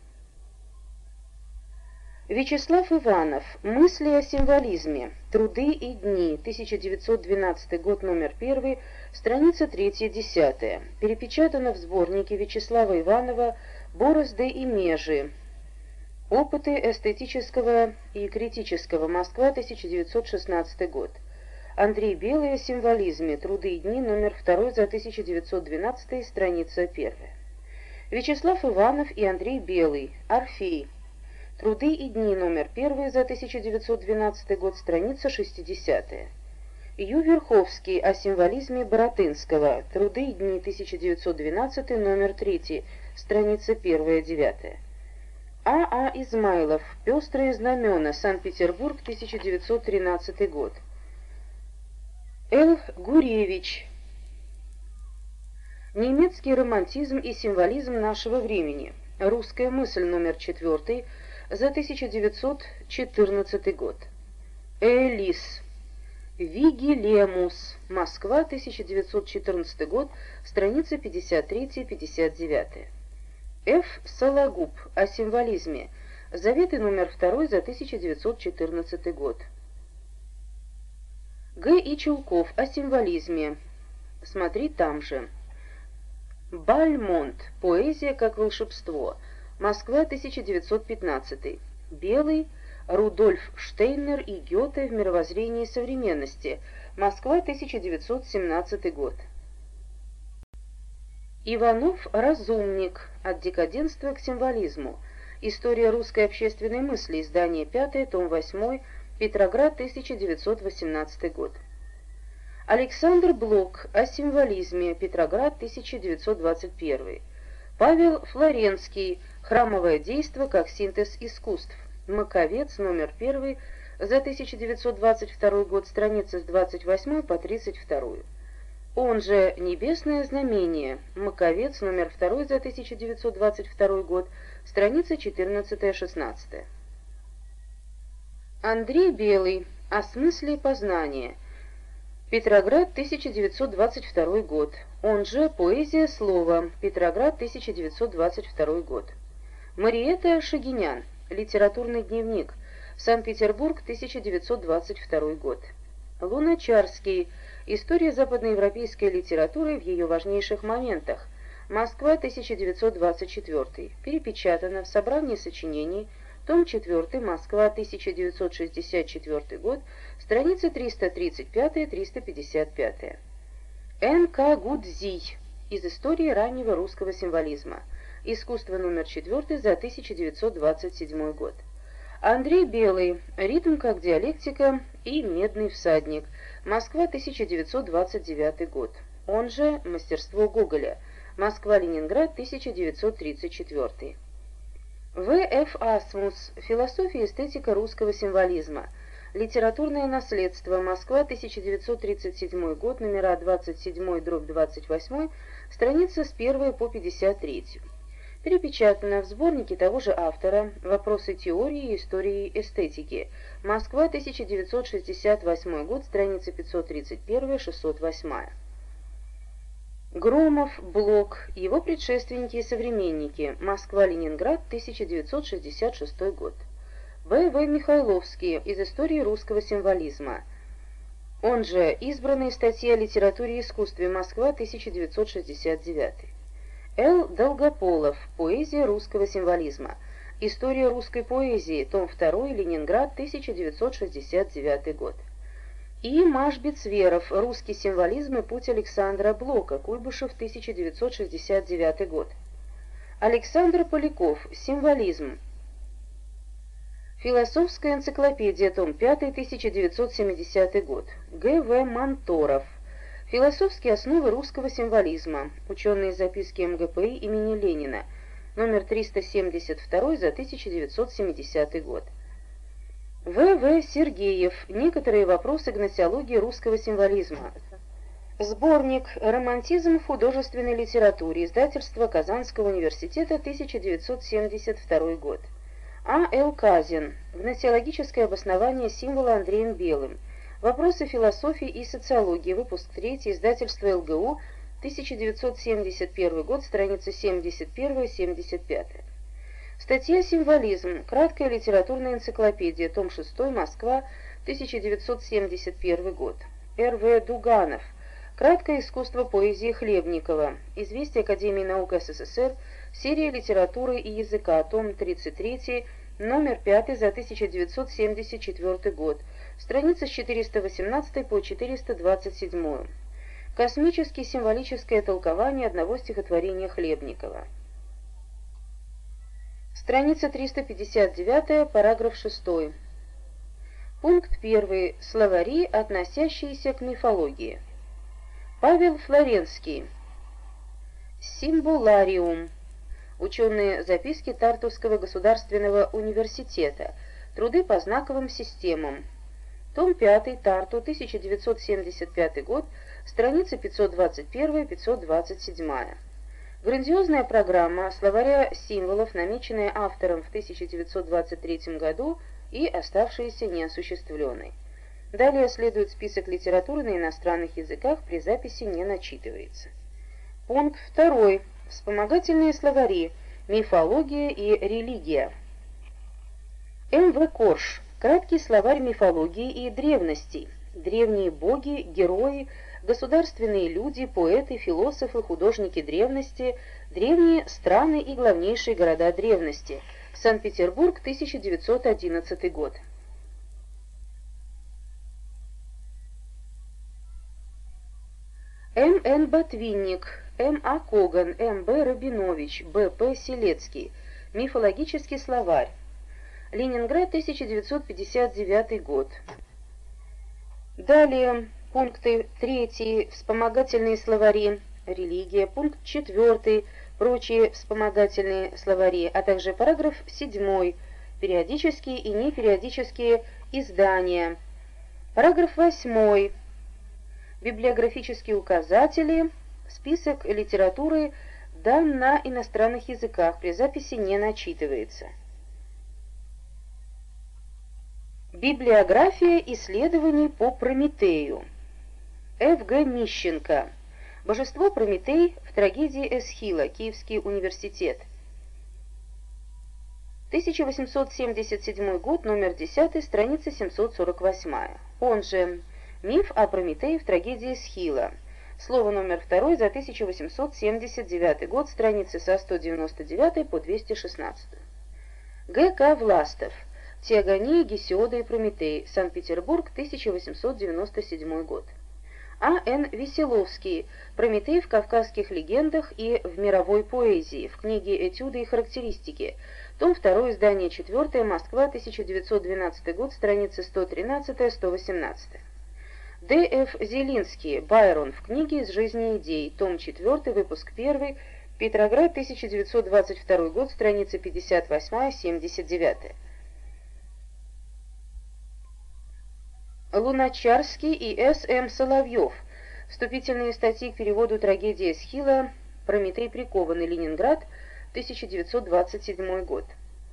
Speaker 1: Вячеслав Иванов. Мысли о символизме. Труды и дни. 1912 год. Номер 1. Страница 3-10. Перепечатано в сборнике Вячеслава Иванова «Борозды и межи. Опыты эстетического и критического. Москва, 1916 год». Андрей Белый о символизме. Труды и дни. Номер 2 за 1912. Страница 1. Вячеслав Иванов и Андрей Белый. Орфей. Труды и дни. Номер 1 за 1912 год. Страница 60. Ю. Верховский о символизме Баратынского. Труды и дни. 1912. Номер 3. Страница 1-9. А. Измайлов. Пестрые знамена. Санкт-Петербург, 1913 год. Л. Гуревич. Немецкий романтизм и символизм нашего времени. Русская мысль. Номер 4 за 1914 год. Элис. Вигилемус. Москва, 1914 год. Страница 53-59. Ф. Сологуб. О символизме. Заветы. Номер 2 за 1914 год. Г. И. Чулков. О символизме. Смотри там же. Бальмонт. Поэзия как волшебство. Москва, 1915. Белый. Рудольф Штейнер и Гёте в мировоззрении современности. Москва, 1917 год. Иванов. Разумник. От декаденства к символизму. История русской общественной мысли. Издание 5, том 8. Петроград, 1918 год. Александр Блок. О символизме. Петроград, 1921. Павел Флоренский. Храмовое действо как синтез искусств. Маковец. Номер 1 за 1922 год. Страницы с 28 по 32. Он же «Небесное знамение». Маковец. Номер 2 за 1922 год. Страница 14-16. Андрей Белый. О смысле познания. Петроград, 1922 год. Он же «Поэзия слова». Петроград, 1922 год. Мариэтта Шагинян. Литературный дневник. Санкт-Петербург, 1922 год. Луначарский. История западноевропейской литературы в ее важнейших моментах. Москва, 1924. Перепечатано в собрании сочинений. Том 4. Москва, 1964 год. Страницы 335-355. Н.К. Гудзий. Из истории раннего русского символизма. Искусство. Номер 4 за 1927 год. Андрей Белый. Ритм как диалектика и медный всадник. Москва, 1929 год. Он же «Мастерство Гоголя». Москва-Ленинград, 1934. В.Ф. Асмус. Философия и эстетика русского символизма. Литературное наследство. Москва, 1937 год, номера 27-28, страница с 1 по 53. Перепечатано в сборнике того же автора «Вопросы теории и истории эстетики». Москва, 1968 год, страница 531-608. Громов, Блок, его предшественники и современники. Москва-Ленинград, 1966 год. В. Михайловский из истории русского символизма. Он же избранные статьи о литературе и искусстве. Москва, 1969. Л. Долгополов. Поэзия русского символизма. История русской поэзии. Том 2. Ленинград, 1969 год. И. Машбец-Веров. Русский символизм и путь Александра Блока. Куйбышев, 1969 год. Александр Поляков. Символизм. Философская энциклопедия, том 5, 1970 год. Г. В. Манторов. Философские основы русского символизма. Ученые записки МГПИ имени Ленина. Номер 372 за 1970 год. В. В. Сергеев. Некоторые вопросы гносеологии русского символизма. Сборник «Романтизм в художественной литературе», издательство Казанского университета, 1972 год. А. Л. Казин. Гносеологическое обоснование символа Андреем Белым. Вопросы философии и социологии. Выпуск 3. Издательство ЛГУ. 1971 год. Страницы 71-75. Статья «Символизм». Краткая литературная энциклопедия. Том 6. Москва. 1971 год. Р. В. Дуганов. Краткое искусство поэзии Хлебникова. Известие Академии наук СССР. Серия литературы и языка. Том 33. Номер 5 за 1974 год. Страница с 418 по 427. Космическое символическое толкование одного стихотворения Хлебникова. Страница 359, параграф 6. Пункт 1. Словари, относящиеся к мифологии. Павел Флоренский. Символариум. Ученые записки Тартусского государственного университета. Труды по знаковым системам. Том 5. Тарту, 1975 год. Страница 521-527. Грандиозная программа словаря символов, намеченная автором в 1923 году и оставшаяся неосуществленной. Далее следует список литературы на иностранных языках, при записи не начитывается. Пункт 2. Вспомогательные словари. Мифология и религия. М.В. Корж. Краткий словарь мифологии и древностей. Древние боги, герои, государственные люди, поэты, философы, художники древности, древние страны и главнейшие города древности. Санкт-Петербург, 1911 год. М.Н. Ботвинник, М.А. Коган, М.Б. Рабинович, Б.П. Селецкий. Мифологический словарь. Ленинград, 1959 год. Далее пункты 3. Вспомогательные словари. Религия. Пункт 4. Прочие вспомогательные словари, а также параграф 7. Периодические и непериодические издания. Параграф 8. Библиографические указатели, список литературы дан на иностранных языках, при записи не начитывается. Библиография исследований по Прометею. Ф.Г. Мищенко. Божество Прометей в трагедии Эсхила. Киевский университет. 1877 год, номер 10, страница 748. Он же «Миф о Прометее в трагедии Эсхила». Слово номер 2 за 1879 год, страницы со 199 по 216. Г.К. Властов. Теогония, Гесиода и Прометей. Санкт-Петербург, 1897 год. А.Н. Веселовский. Прометей в кавказских легендах и в мировой поэзии. В книге «Этюды и характеристики». Том 2, издание 4, Москва, 1912 год, страницы 113-118. Д.Ф. Зелинский. Байрон. В книге «Из жизни идей». Том 4, выпуск 1, Петроград, 1922 год, страницы 58-79. Луначарский и С.М. Соловьев. Вступительные статьи к переводу трагедии Эсхила. Прометей прикованный. Ленинград, 1927 год.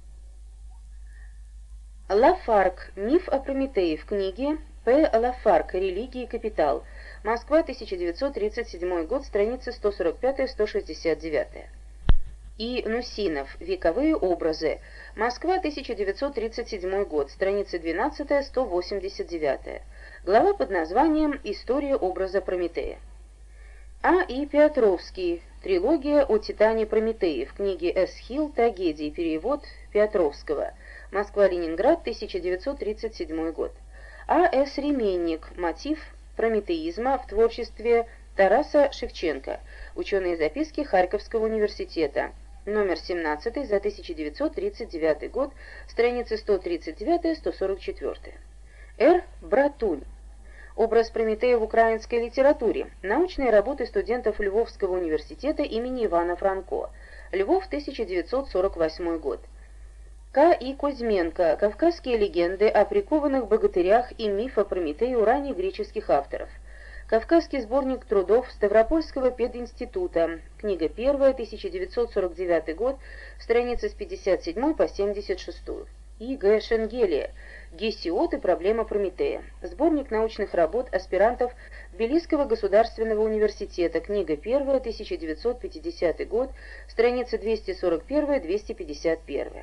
Speaker 1: Лафарг. Миф о Прометее. В книге П. Лафарг. Религия и капитал. Москва, 1937 год, страницы 145-169. И. Нусинов. Вековые образы. Москва, 1937 год. Страница 12, 189. Глава под названием «История образа Прометея». А. И. Петровский. Трилогия о Титане Прометее. В книге Эсхил. Трагедии. Перевод Петровского. Москва-Ленинград, 1937 год. А. С. Ременник. Мотив прометеизма в творчестве Тараса Шевченко. Ученые записки Харьковского университета. Номер 17 за 1939 год. Страницы 139-144. Р. Братунь. Образ Прометея в украинской литературе. Научные работы студентов Львовского университета имени Ивана Франко. Львов, 1948 год. К. И. Кузьменко. Кавказские легенды о прикованных богатырях и миф о Прометее у раннегреческих авторов. Кавказский сборник трудов Ставропольского пединститута. Книга 1, 1949 год, страницы с 57 по 76. И. Г. Шенгелия. Гесиод и проблема Прометея. Сборник научных работ аспирантов Тбилисского государственного университета. Книга 1, 1950 год, страницы 241-251.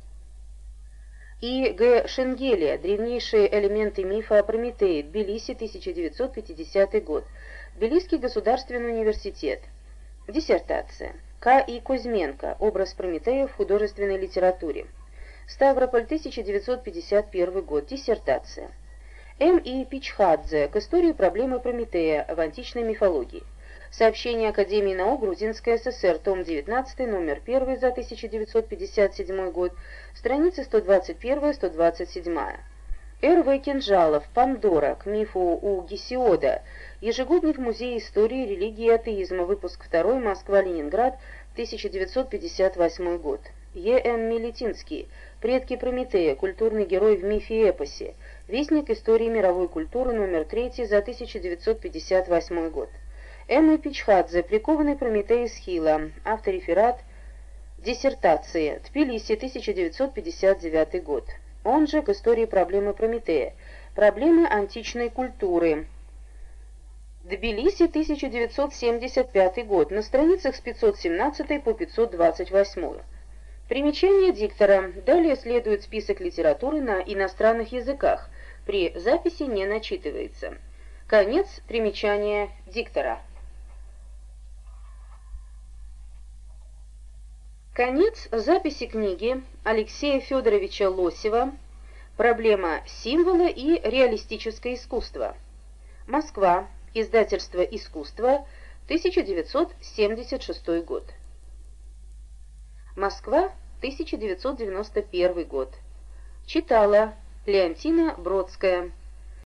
Speaker 1: И. Г. Шенгелия. Древнейшие элементы мифа о Прометее. Тбилиси, 1950 год. Тбилисский государственный университет. Диссертация. К. И. Кузьменко. Образ Прометея в художественной литературе. Ставрополь, 1951 год. Диссертация. М. И. Пичхадзе. К истории проблемы Прометея в античной мифологии. Сообщение Академии наук Грузинской ССР, том 19, номер 1 за 1957 год, страницы 121-127. Р. В. Кинжалов. Пандора. К мифу у Гесиода. Ежегодник Музея истории, религии и атеизма. Выпуск 2. Москва-Ленинград, 1958 год. Е. М. Милетинский. Предки Прометея. Культурный герой в мифе и эпосе. Вестник истории мировой культуры, номер 3 за 1958 год. М. И. Пичхадзе. Прикованный Прометей из Хила. Автореферат диссертации. Тбилиси, 1959 год. Он же к истории проблемы Прометея. Проблемы античной культуры. Тбилиси, 1975 год. На страницах с 517 по 528. Примечание диктора. Далее следует список литературы на иностранных языках. При записи не начитывается. Конец примечания диктора. Конец записи книги Алексея Федоровича Лосева «Проблема символа и реалистическое искусство». Москва. Издательство «Искусство», 1976 год. Москва, 1991 год. Читала Леонтина Бродская.